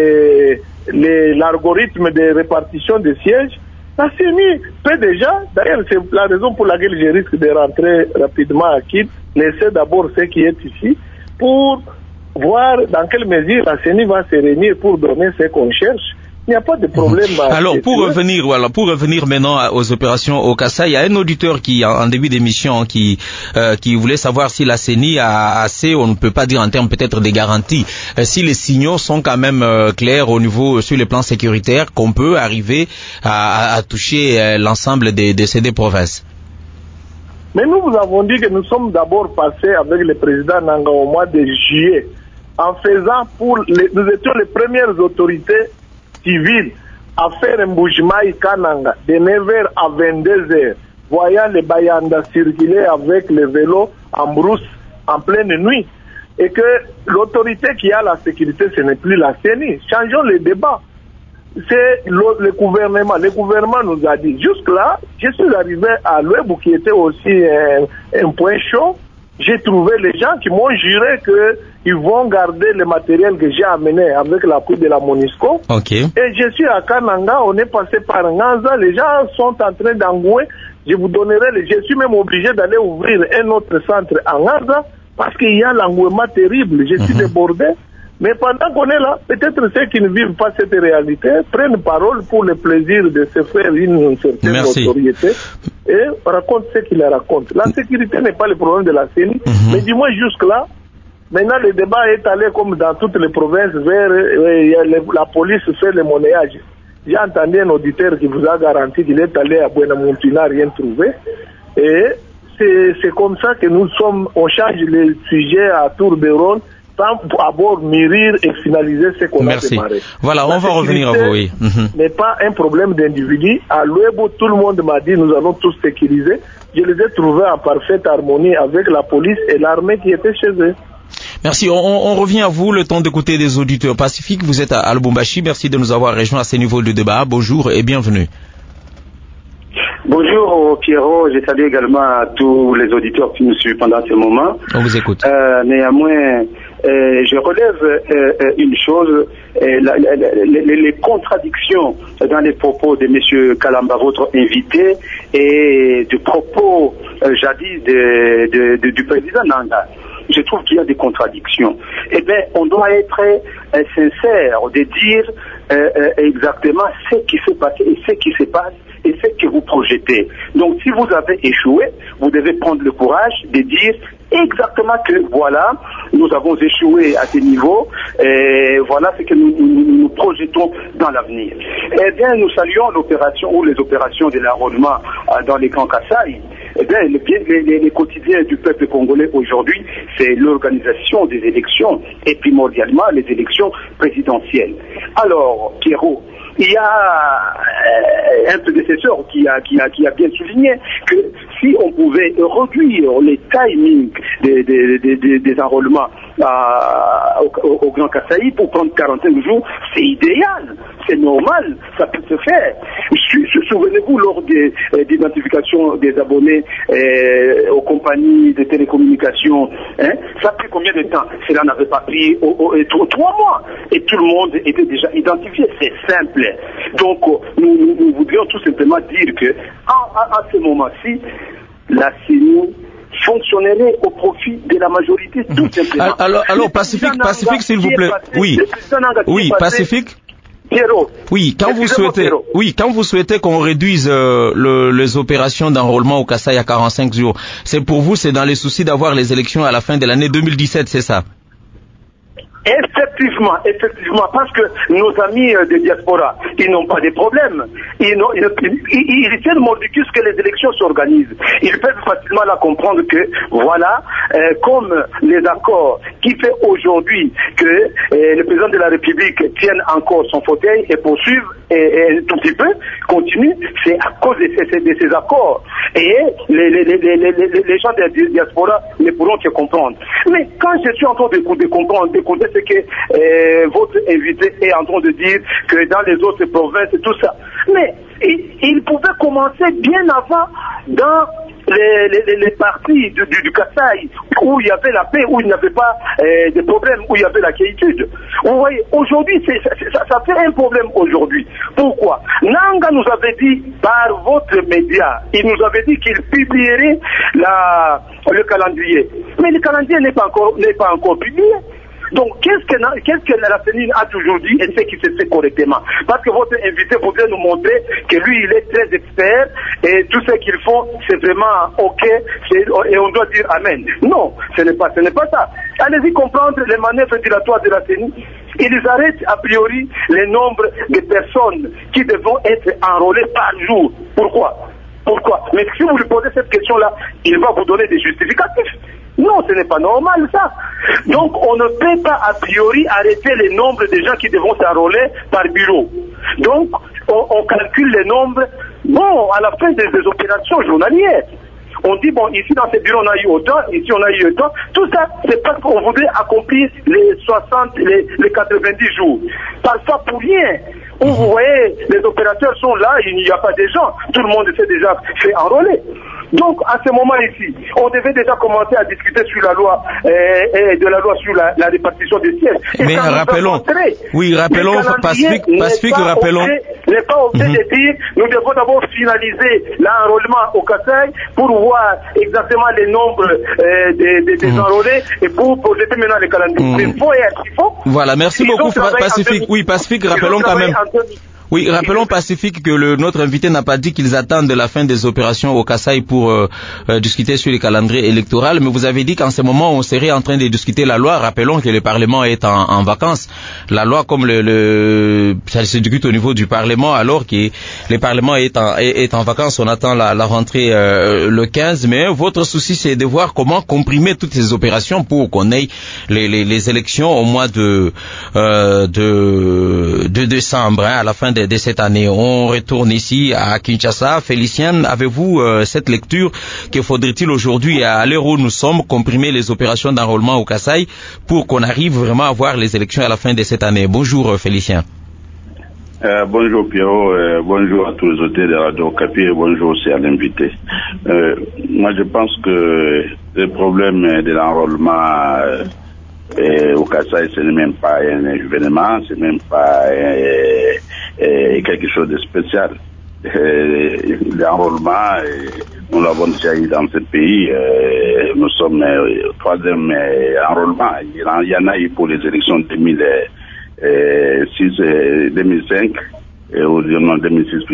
l'algorithme de répartition des sièges. La CENI peut déjà, d'ailleurs c'est la raison pour laquelle je risque de rentrer rapidement à Kin, laisser d'abord ce qui est ici, pour voir dans quelle mesure la CENI va se réunir pour donner ce qu'on cherche. Il n'y a pas de problème. Alors, pour revenir maintenant aux opérations au Kasaï, il y a un auditeur qui, en début d'émission, qui voulait savoir si la CENI a assez, on ne peut pas dire en termes peut-être des garanties, si les signaux sont quand même clairs au niveau, sur les plans sécuritaires, qu'on peut arriver à toucher l'ensemble de ces 2 provinces. Mais nous vous avons dit que nous sommes d'abord passés avec le président Nanga au mois de juillet, en faisant nous étions les premières autorités civile à faire un Mbujimai Kananga de 9h à 22h, voyant les Bayanda circuler avec les vélos en brousse en pleine nuit. Et que l'autorité qui a la sécurité, ce n'est plus la CENI. Changeons les débats. C'est le gouvernement. Le gouvernement nous a dit, jusque-là, je suis arrivé à Luebou qui était aussi un point chaud. J'ai trouvé les gens qui m'ont juré qu'ils vont garder le matériel que j'ai amené avec l'appui de la MONUSCO. Okay. Et je suis à Kananga, on est passé par Nganza, les gens sont en train d'engouer. Je vous donnerai, je suis même obligé d'aller ouvrir un autre centre à Nganza parce qu'il y a l'engouement terrible. Je suis débordé. Mais pendant qu'on est là, peut-être ceux qui ne vivent pas cette réalité prennent parole pour le plaisir de se faire une certaine notoriété et racontent ce qu'ils racontent. La sécurité n'est pas le problème de la CENI, mais du moins jusque-là, maintenant le débat est allé comme dans toutes les provinces vers la police fait le monnayage. J'ai entendu un auditeur qui vous a garanti qu'il est allé à Buenamonte, il n'a rien trouvé. Et c'est comme ça que nous sommes, on change les sujets à tour de rôle, pour d'abord mûrir et finaliser ce qu'on a démarré. Voilà, on va revenir à vous, oui. N'est pas un problème d'individu. À Luebo, tout le monde m'a dit, nous allons tous sécuriser. Je les ai trouvés en parfaite harmonie avec la police et l'armée qui était chez eux. Merci. On revient à vous, le temps d'écouter des auditeurs pacifiques. Vous êtes à Lubumbashi. Merci de nous avoir rejoints à ce niveau de débat. Bonjour et bienvenue. Bonjour Pierrot, je salue également tous les auditeurs qui nous suivent pendant ce moment. On vous écoute. Néanmoins, je relève une chose, les contradictions dans les propos de M. Kalamba, votre invité, et du propos jadis du président Nanga. Je trouve qu'il y a des contradictions. Eh bien, on doit être sincère de dire exactement ce qui s'est passé et ce qui se passe et ce que vous projetez. Donc, si vous avez échoué, vous devez prendre le courage de dire exactement que voilà, nous avons échoué à ce niveau et voilà ce que nous projetons dans l'avenir. Eh bien, nous saluons l'opération ou les opérations de l'enrôlement dans les camps Kasaï. Eh bien, les quotidiens du peuple congolais aujourd'hui, c'est l'organisation des élections et primordialement les élections présidentielles. Alors, Pierrot, il y a un prédécesseur qui a bien souligné que si on pouvait réduire les timings des enrôlements au Grand Kasaï pour prendre 45 jours, c'est idéal, c'est normal, ça peut se faire. Souvenez-vous, lors des identifications des abonnés aux compagnies de télécommunications, ça a pris combien de temps? Cela n'avait pas pris 3 mois et tout le monde était déjà identifié, c'est simple. Donc nous voudrions tout simplement dire que à ce moment-ci, la CENI fonctionnerait au profit de la majorité, tout simplement. Alors Pacifique, s'il vous plaît. Oui, Pacifique. Pierrot. Oui, quand vous souhaitez qu'on réduise les opérations d'enrôlement au Kasaï à 45 jours, c'est pour vous, c'est dans les soucis d'avoir les élections à la fin de l'année 2017, c'est ça? Effectivement, parce que nos amis de diaspora, ils n'ont pas de problème. Ils tiennent mordicus que les élections s'organisent. Ils peuvent facilement la comprendre que, voilà, comme les accords qui fait aujourd'hui que le président de la République tienne encore son fauteuil et poursuive et tout petit peu, continue, c'est à cause de ces accords. Et les gens de la diaspora ne pourront que comprendre. Mais quand je suis en train de comprendre, d'écouter ce que votre invité est en train de dire, que dans les autres provinces et tout ça, mais il pouvait commencer bien avant dans les parties du Kasaï, où il y avait la paix, où il n'y avait pas de problème, où il y avait la quiétude. Vous voyez, aujourd'hui, ça fait un problème aujourd'hui. Pourquoi? Nanga nous avait dit, par votre média, il nous avait dit qu'il publierait le calendrier. Mais le calendrier n'est pas encore publié. Donc, qu'est-ce que la CENI a toujours dit et ce qui se fait correctement? Parce que votre invité voudrait nous montrer que lui, il est très expert et tout ce qu'ils font, c'est vraiment OK et on doit dire Amen. Non, ce n'est pas ça. Allez-y comprendre les manœuvres dilatoires de la CENI. Ils arrêtent a priori le nombre de personnes qui devront être enrôlées par jour. Pourquoi? Mais si vous lui posez cette question-là, il va vous donner des justificatifs. Non, ce n'est pas normal ça. Donc on ne peut pas a priori arrêter le nombre de gens qui devront s'enrôler par bureau. Donc on calcule le nombre, à la fin des opérations journalières. On dit, ici dans ces bureaux on a eu autant, ici on a eu autant. Tout ça, c'est parce qu'on voudrait accomplir les 60, les 90 jours. Parfois pour rien. Où vous voyez, les opérateurs sont là, il n'y a pas de gens. Tout le monde s'est déjà fait enrôler. Donc, à ce moment ici, on devait déjà commencer à discuter sur la loi, de la loi sur la répartition des sièges. Mais rappelons, Pacifique, rappelons. N'est pas obligé de dire, nous devons d'abord finaliser l'enrôlement au Kasaï pour voir exactement les nombres des enrôlés et pour projeter maintenant les calendriers. Il faut. Voilà, merci beaucoup, Pacifique. Oui, Pacifique, rappelons quand même. Oui, rappelons Pacifique que notre invité n'a pas dit qu'ils attendent de la fin des opérations au Kasaï pour discuter sur les calendriers électoraux, mais vous avez dit qu'en ce moment on serait en train de discuter la loi. Rappelons que le Parlement est en vacances. La loi, comme ça se discute au niveau du Parlement, alors que le Parlement est en vacances. On attend la rentrée le 15, mais votre souci c'est de voir comment comprimer toutes ces opérations pour qu'on ait les élections au mois de décembre, à la fin de cette année. On retourne ici à Kinshasa. Félicien, avez-vous cette lecture? Que faudrait-il aujourd'hui, à l'heure où nous sommes, comprimer les opérations d'enrôlement au Kasaï pour qu'on arrive vraiment à voir les élections à la fin de cette année? Bonjour Félicien. Bonjour Pierrot, bonjour à tous les auditeurs de Radio Capi et bonjour aussi à l'invité. Moi je pense que le problème de l'enrôlement au Kasaï, ce n'est même pas un événement, c'est même pas quelque chose de spécial. L'enrôlement, nous l'avons déjà eu dans ce pays. Nous sommes au troisième enrôlement. Il y en a eu pour les élections 2005 et au 2006.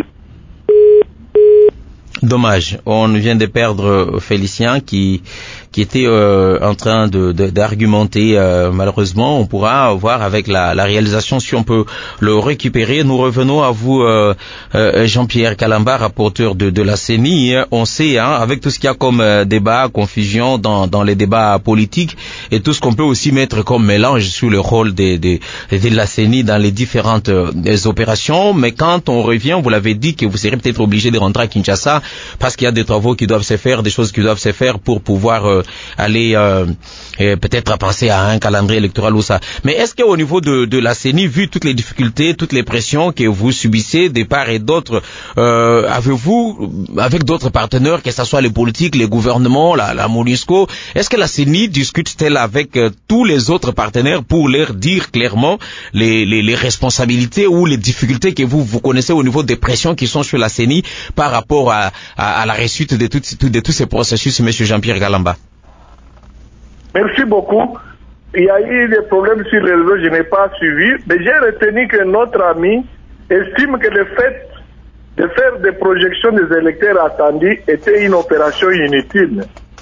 Dommage, on vient de perdre Félicien qui était en train d'argumenter. Malheureusement, on pourra voir avec la réalisation si on peut le récupérer. Nous revenons à vous, Jean-Pierre Kalamba, rapporteur de la CENI. On sait, avec tout ce qu'il y a comme débat, confusion dans les débats politiques et tout ce qu'on peut aussi mettre comme mélange sur le rôle de la CENI dans les différentes opérations. Mais quand on revient, vous l'avez dit que vous serez peut-être obligé de rentrer à Kinshasa parce qu'il y a des travaux qui doivent se faire, des choses qui doivent se faire pour pouvoir aller peut-être à penser à un calendrier électoral ou ça. Mais est-ce qu'au niveau de la CENI, vu toutes les difficultés, toutes les pressions que vous subissez de part et d'autre, avez-vous, avec d'autres partenaires, que ce soit les politiques, les gouvernements, la MONUSCO, est-ce que la CENI discute-t-elle avec tous les autres partenaires pour leur dire clairement les responsabilités ou les difficultés que vous connaissez au niveau des pressions qui sont sur la CENI par rapport à la réussite de tous ces processus, M. Jean-Pierre Kalamba? Merci beaucoup. Il y a eu des problèmes sur les réseaux, je n'ai pas suivi, mais j'ai retenu que notre ami estime que le fait de faire des projections des électeurs attendus était une opération inutile.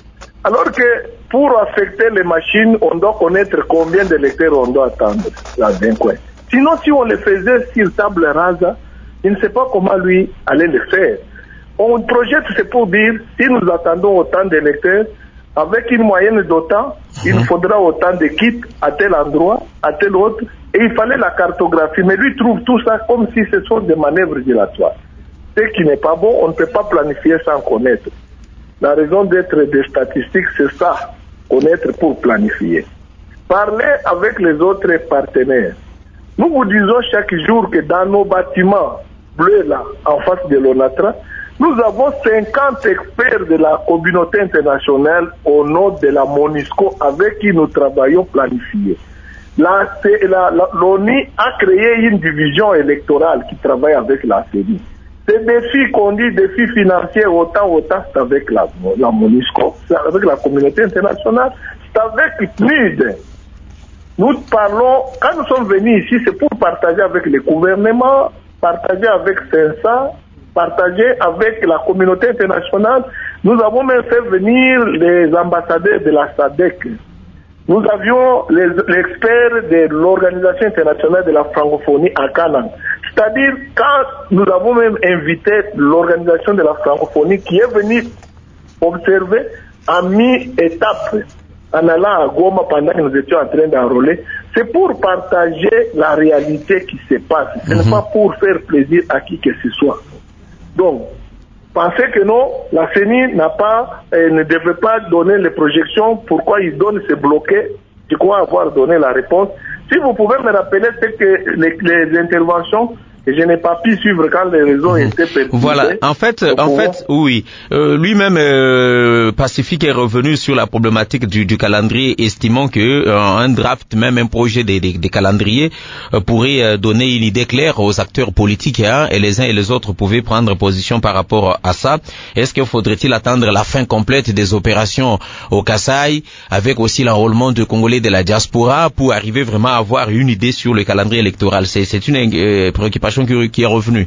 Alors que pour affecter les machines, on doit connaître combien d'électeurs on doit attendre d'un coin. Sinon, si on le faisait sur table rase, il ne sait pas comment lui allait le faire. On projette, c'est pour dire, si nous attendons autant d'électeurs, avec une moyenne d'autant, il faudra autant de kits à tel endroit, à tel autre, et il fallait la cartographie. Mais lui trouve tout ça comme si ce sont des manœuvres dilatoires. Ce qui n'est pas bon, on ne peut pas planifier sans connaître. La raison d'être des statistiques, c'est ça, connaître pour planifier. Parler avec les autres partenaires. Nous vous disons chaque jour que dans nos bâtiments bleus là, en face de l'ONATRA, nous avons 50 experts de la communauté internationale au nom de la MONUSCO avec qui nous travaillons planifiés. L'ONU a créé une division électorale qui travaille avec la CENI. Ces défis qu'on dit défis financiers, autant c'est avec la MONUSCO, c'est avec la communauté internationale, c'est avec PNUD. Nous parlons, quand nous sommes venus ici, c'est pour partager avec les gouvernements, partager avec CENSA, partager avec la communauté internationale. Nous avons même fait venir les ambassadeurs de la SADC. Nous avions les experts de l'Organisation internationale de la francophonie à Canaan. C'est-à-dire, quand nous avons même invité l'Organisation de la francophonie qui est venue observer à mi-étape en allant à Goma pendant que nous étions en train d'enrôler, c'est pour partager la réalité qui se passe. Ce n'est pas pour faire plaisir à qui que ce soit. Donc, pensez que non, la CENI ne devait pas donner les projections. Pourquoi ils donnent, c'est bloqué. Je crois avoir donné la réponse. Si vous pouvez me rappeler, c'est que les interventions, et je n'ai pas pu suivre quand les réseaux étaient perturbés. Voilà, en fait, oui. Lui-même, Pacifique est revenu sur la problématique du calendrier, estimant que un draft, même un projet des calendriers, pourrait donner une idée claire aux acteurs politiques, et les uns et les autres pouvaient prendre position par rapport à ça. Est-ce qu'il faudrait-il attendre la fin complète des opérations au Kasaï, avec aussi l'enrôlement de Congolais de la diaspora, pour arriver vraiment à avoir une idée sur le calendrier électoral? C'est une préoccupation qui est revenu.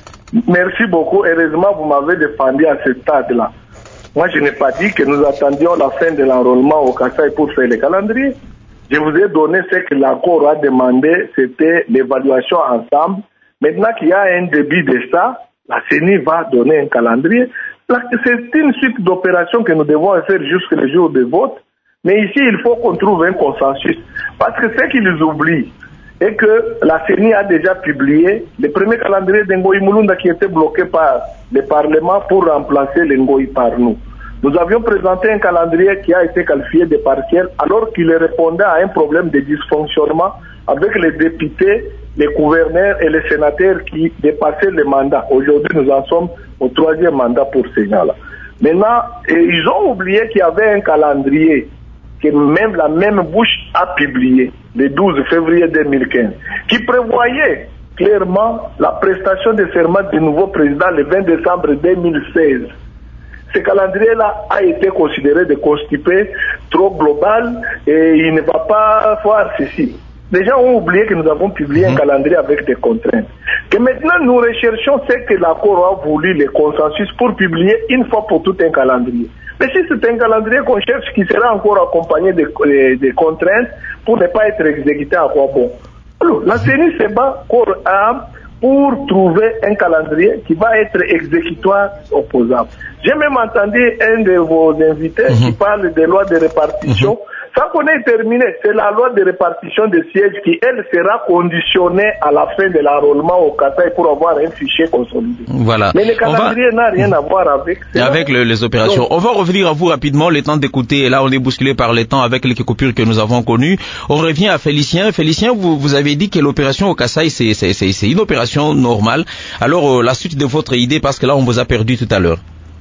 Merci beaucoup. Heureusement, vous m'avez défendu à ce stade-là. Moi, je n'ai pas dit que nous attendions la fin de l'enrôlement au Kasaï pour faire le calendrier. Je vous ai donné ce que l'accord a demandé, c'était l'évaluation ensemble. Maintenant qu'il y a un début de ça, la CENI va donner un calendrier. C'est une suite d'opérations que nous devons faire jusqu'au jour de vote. Mais ici, il faut qu'on trouve un consensus. Parce que ce qu'ils oublient, et que la CENI a déjà publié le premier calendrier d'Ngoï Mulunda qui était bloqué par le Parlement pour remplacer l'Ngoï par nous. Nous avions présenté un calendrier qui a été qualifié de partiel alors qu'il répondait à un problème de dysfonctionnement avec les députés, les gouverneurs et les sénateurs qui dépassaient le mandat. Aujourd'hui, nous en sommes au 3e mandat pour ces gens-là. Maintenant, ils ont oublié qu'il y avait un calendrier que même la même bouche a publié le 12 février 2015, qui prévoyait clairement la prestation de serment du nouveau président le 20 décembre 2016. Ce calendrier-là a été considéré de constipé, trop global, et il ne va pas voir ceci. Les gens ont oublié que nous avons publié un calendrier avec des contraintes. Que maintenant nous recherchons ce que l'accord a voulu, le consensus, pour publier une fois pour toutes un calendrier. Mais si c'est un calendrier qu'on cherche qui sera encore accompagné de contraintes pour ne pas être exécuté à quoi bon. Alors, la CENI se bat corps à âme pour trouver un calendrier qui va être exécutoire opposable. J'ai même entendu un de vos invités qui parle des lois de répartition. Ça qu'on est terminé, c'est la loi de répartition des sièges qui, elle, sera conditionnée à la fin de l'enrôlement au Kasaï pour avoir un fichier consolidé. Voilà. Mais le calendrier n'a rien à voir avec les opérations. Donc, on va revenir à vous rapidement, le temps d'écouter. Là, on est bousculé par le temps avec les coupures que nous avons connues. On revient à Félicien. Félicien, vous avez dit que l'opération au Kasaï, c'est une opération normale. Alors, la suite de votre idée, parce que là, on vous a perdu tout à l'heure.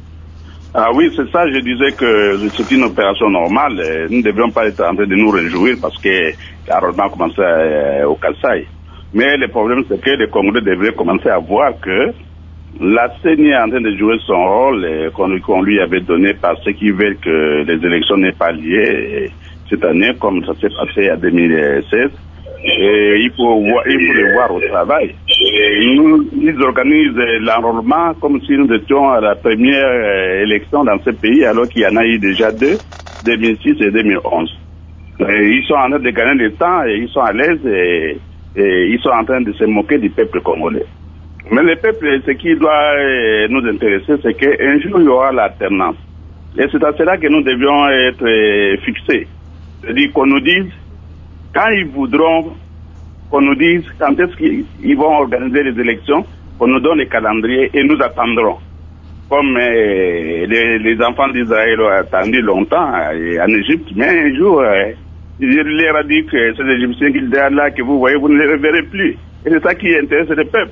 Ah oui, c'est ça, je disais que c'est une opération normale. Nous ne devions pas être en train de nous réjouir parce que l'enrôlement a commencé au Kasaï. Mais le problème, c'est que les Congolais devraient commencer à voir que la CENI est en train de jouer son rôle qu'on lui avait donné par ceux qui veulent que les élections n'aient pas lieu cette année, comme ça s'est passé en 2016. Et il faut les voir au travail. Ils organisent l'enrôlement comme si nous étions à la première élection dans ce pays, alors qu'il y en a eu déjà deux, 2006 et 2011. Ils sont en train de gagner du temps et ils sont à l'aise et ils sont en train de se moquer du peuple congolais. Mais le peuple, ce qui doit nous intéresser, c'est qu'un jour il y aura l'alternance. Et c'est à cela que nous devions être fixés. C'est-à-dire qu'on nous dise, quand ils voudront, qu'on nous dise quand est-ce qu'ils vont organiser les élections, qu'on nous donne les calendriers et nous attendrons. Comme les enfants d'Israël ont attendu longtemps en Égypte, mais un jour, il leur a dit que ces Égyptiens qu'ils étaient là, que vous voyez, vous ne les reverrez plus. Et c'est ça qui intéresse le peuple.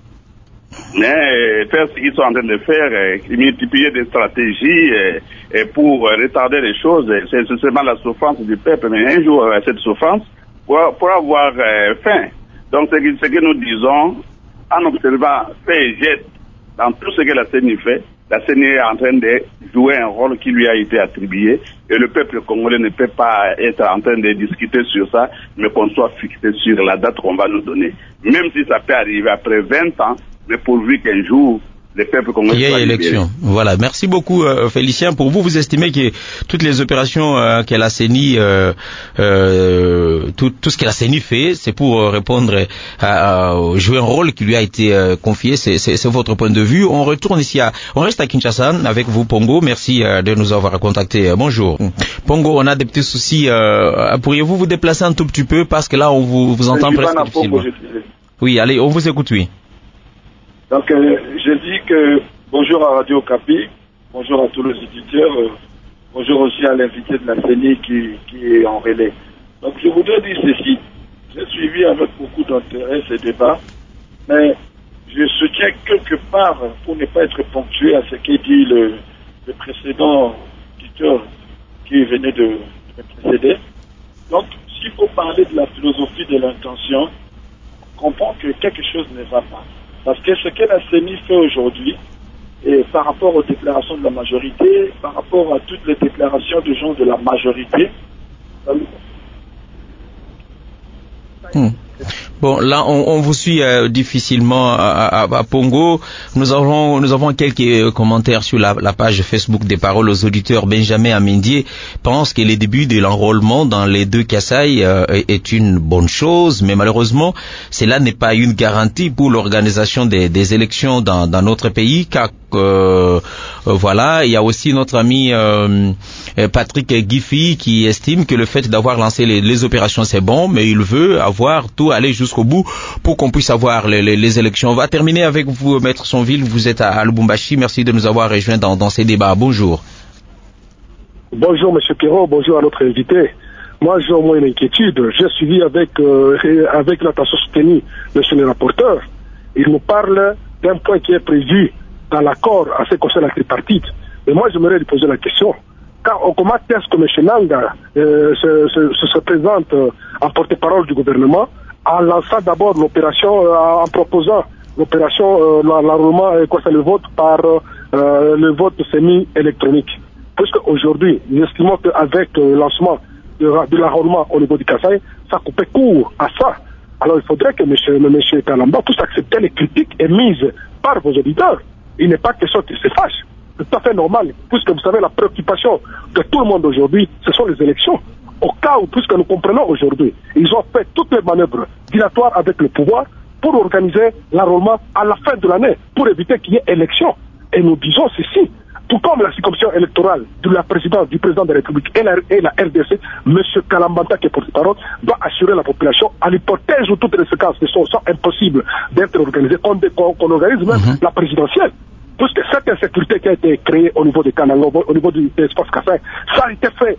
Mais faire ce qu'ils sont en train de faire, multiplier des stratégies pour retarder les choses, c'est seulement la souffrance du peuple. Mais un jour, cette souffrance pour avoir fin. Donc, ce que nous disons, en observant fait et geste dans tout ce que la CENI fait, la CENI est en train de jouer un rôle qui lui a été attribué et le peuple congolais ne peut pas être en train de discuter sur ça, mais qu'on soit fixé sur la date qu'on va nous donner. Même si ça peut arriver après 20 ans, mais pourvu qu'un jour, les peuples congolais soient libérés. Élection. Voilà. Merci beaucoup, Félicien. Pour vous estimez que toutes les opérations que la CENI, tout ce que la CENI fait, c'est pour répondre jouer un rôle qui lui a été confié. C'est votre point de vue. On retourne ici on reste à Kinshasa avec vous, Pongo. Merci de nous avoir contacté. Bonjour. Pongo, on a des petits soucis. Pourriez-vous vous déplacer un tout petit peu parce que là, on vous entend presque difficilement. Oui, allez, on vous écoute, oui. Donc, je dis que bonjour à Radio Okapi, bonjour à tous les auditeurs, bonjour aussi à l'invité de la CENI qui est en relais. Donc, je voudrais dire ceci. J'ai suivi avec beaucoup d'intérêt ces débats, mais je soutiens quelque part, pour ne pas être ponctué à ce qu'a dit le précédent auditeur qui venait de me précéder. Donc, s'il faut parler de la philosophie de l'intention, on comprend que quelque chose ne va pas. Parce que ce que la CENI fait aujourd'hui, et par rapport aux déclarations de la majorité, par rapport à toutes les déclarations des gens de la majorité, Bon, là, on vous suit difficilement à Pongo. Nous avons quelques commentaires sur la page Facebook des Paroles aux auditeurs. Benjamin Amendier pense que le début de l'enrôlement dans les deux Kasaï est une bonne chose, mais malheureusement, cela n'est pas une garantie pour l'organisation des élections dans notre pays, car voilà, il y a aussi notre ami Patrick Giffy qui estime que le fait d'avoir lancé les opérations c'est bon, mais il veut avoir tout aller jusqu'au bout pour qu'on puisse avoir les élections. On va terminer avec vous, Maître Sonville. Vous êtes à Lubumbashi. Merci de nous avoir rejoints dans ces débats. Bonjour. Bonjour, Monsieur Pierrot. Bonjour à notre invité. Moi, j'ai au moins une inquiétude. J'ai suivi avec l'attention soutenue Monsieur le rapporteur. Il nous parle d'un point qui est prévu dans l'accord à ce qui concerne la tripartite. Mais moi, j'aimerais lui poser la question. Comment est-ce que M. Nanga se présente en porte-parole du gouvernement en lançant d'abord l'opération, en proposant l'opération, l'enrôlement, le vote par le vote semi-électronique. Puisque aujourd'hui, nous estimons qu'avec le lancement de l'enrôlement au niveau du Kasaï, ça coupait court à ça. Alors il faudrait que M. Kalamba puisse accepter les critiques émises par vos auditeurs. Il n'est pas question qu'il se fâche. C'est tout à fait normal, puisque vous savez, la préoccupation de tout le monde aujourd'hui, ce sont les élections. Au cas où, puisque nous comprenons aujourd'hui, ils ont fait toutes les manœuvres dilatoires avec le pouvoir pour organiser l'enrôlement à la fin de l'année, pour éviter qu'il y ait élection. Et nous disons ceci, tout comme la circonscription électorale de la présidence, du président de la République et la RDC, M. Kalambanta, qui est porte-parole, doit assurer la population à l'hypothèse où toutes les séquences sont impossibles d'être organisées, qu'on organise même la présidentielle. Puisque cette insécurité qui a été créée au niveau de Kananga, au niveau du espace Kasaï, ça a été fait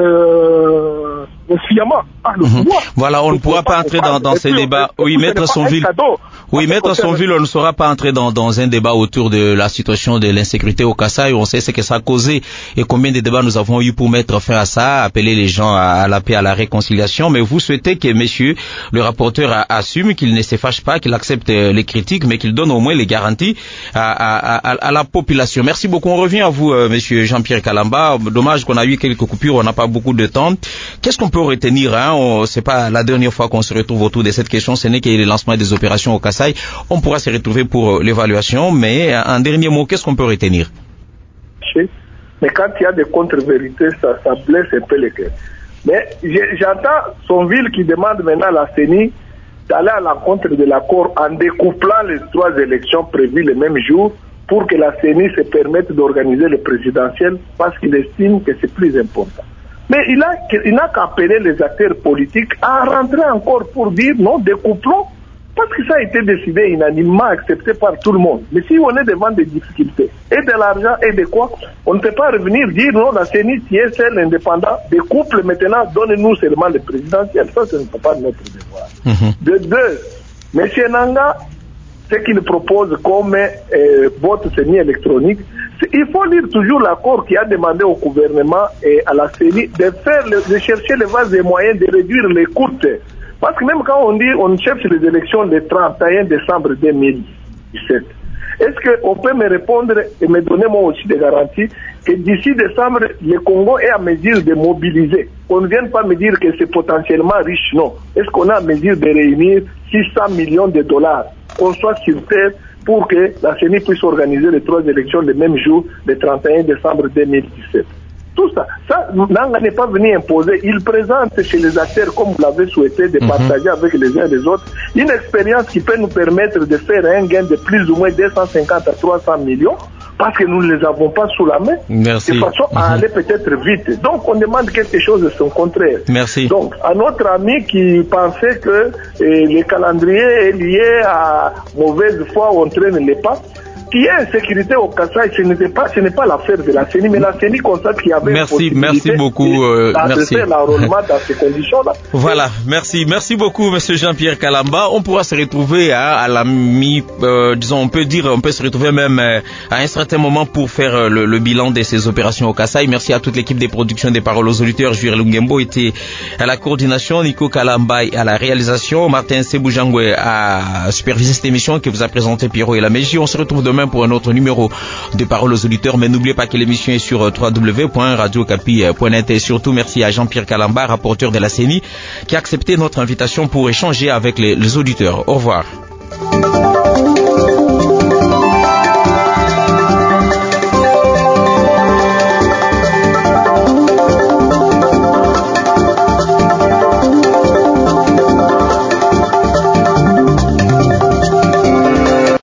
fiamment par le pouvoir. Voilà, on ne pourra pas entrer dans ces débats. Oui, Maître Sonville. Oui, Maître Sonville, on ne saura pas entrer dans un débat autour de la situation de l'insécurité au Kasaï. On sait ce que ça a causé et combien de débats nous avons eu pour mettre fin à ça, appeler les gens à la paix, à la réconciliation. Mais vous souhaitez que monsieur le rapporteur assume qu'il ne se fâche pas, qu'il accepte les critiques, mais qu'il donne au moins les garanties à la population. Merci beaucoup. On revient à vous, monsieur Jean-Pierre Kalamba. Dommage qu'on a eu quelques coupures, on n'a pas beaucoup de temps. Qu'est-ce qu'on peut peut retenir, c'est pas la dernière fois qu'on se retrouve autour de cette question, ce n'est que le lancement des opérations au Kasaï. On pourra se retrouver pour l'évaluation, mais un dernier mot, qu'est-ce qu'on peut retenir? Mais quand il y a des contre-vérités, ça blesse un peu les cœurs. Mais j'entends Sonville qui demande maintenant à la CENI d'aller à l'encontre de l'accord en découplant les 3 élections prévues le même jour pour que la CENI se permette d'organiser le présidentiel parce qu'il estime que c'est plus important. Mais il n'a qu'à appeler les acteurs politiques à rentrer encore pour dire non, découplons, parce que ça a été décidé unanimement, accepté par tout le monde. Mais si on est devant des difficultés, et de l'argent, et de quoi, on ne peut pas revenir dire non, la CENI, qui est celle indépendante, découple maintenant, donnez-nous seulement le présidentiel. Ça, ce n'est pas notre devoir. De deux, M. Nanga, ce qu'il propose comme vote semi-électronique, il faut lire toujours l'accord qui a demandé au gouvernement et à la CENI de chercher les vases et moyens de réduire les coûts. Parce que même quand on dit on cherche les élections le 31 décembre 2017, est-ce qu'on peut me répondre et me donner moi aussi des garanties que d'ici décembre, le Congo est à mesure de mobiliser? On ne vient pas me dire que c'est potentiellement riche, non. Est-ce qu'on est à mesure de réunir 600 millions de dollars, qu'on soit sur terre pour que la CENI puisse organiser les 3 élections le même jour, le 31 décembre 2017? Tout ça, Nanga n'est pas venu imposer. Il présente chez les acteurs, comme vous l'avez souhaité, de partager avec les uns et les autres, une expérience qui peut nous permettre de faire un gain de plus ou moins 250 à 300 millions, parce que nous ne les avons pas sous la main. Merci. De façon à aller peut-être vite. Donc, on demande quelque chose de son contraire. Merci. Donc, à notre ami qui pensait que le calendrier est lié à mauvaise foi, on traîne les pas, qui est insécurité au Kasaï, ce n'est pas l'affaire de la CENI, mais la CENI constate qu'il y avait merci beaucoup, merci. L'enrôlement dans ces conditions-là. Voilà, merci beaucoup, Monsieur Jean-Pierre Kalamba. On pourra se retrouver à la disons, on peut se retrouver même à un certain moment pour faire le bilan de ces opérations au Kasaï. Merci à toute l'équipe des productions des Paroles aux auditeurs. Jules Lungembo était à la coordination, Nico Kalamba à la réalisation, Martin Seboujangwe a supervisé cette émission que vous a présenté Pierrot et la Mégie. On se retrouve demain pour un autre numéro de Paroles aux auditeurs, mais n'oubliez pas que l'émission est sur www.radiocapi.net et surtout merci à Jean-Pierre Kalamba, rapporteur de la CENI, qui a accepté notre invitation pour échanger avec les auditeurs. Au revoir.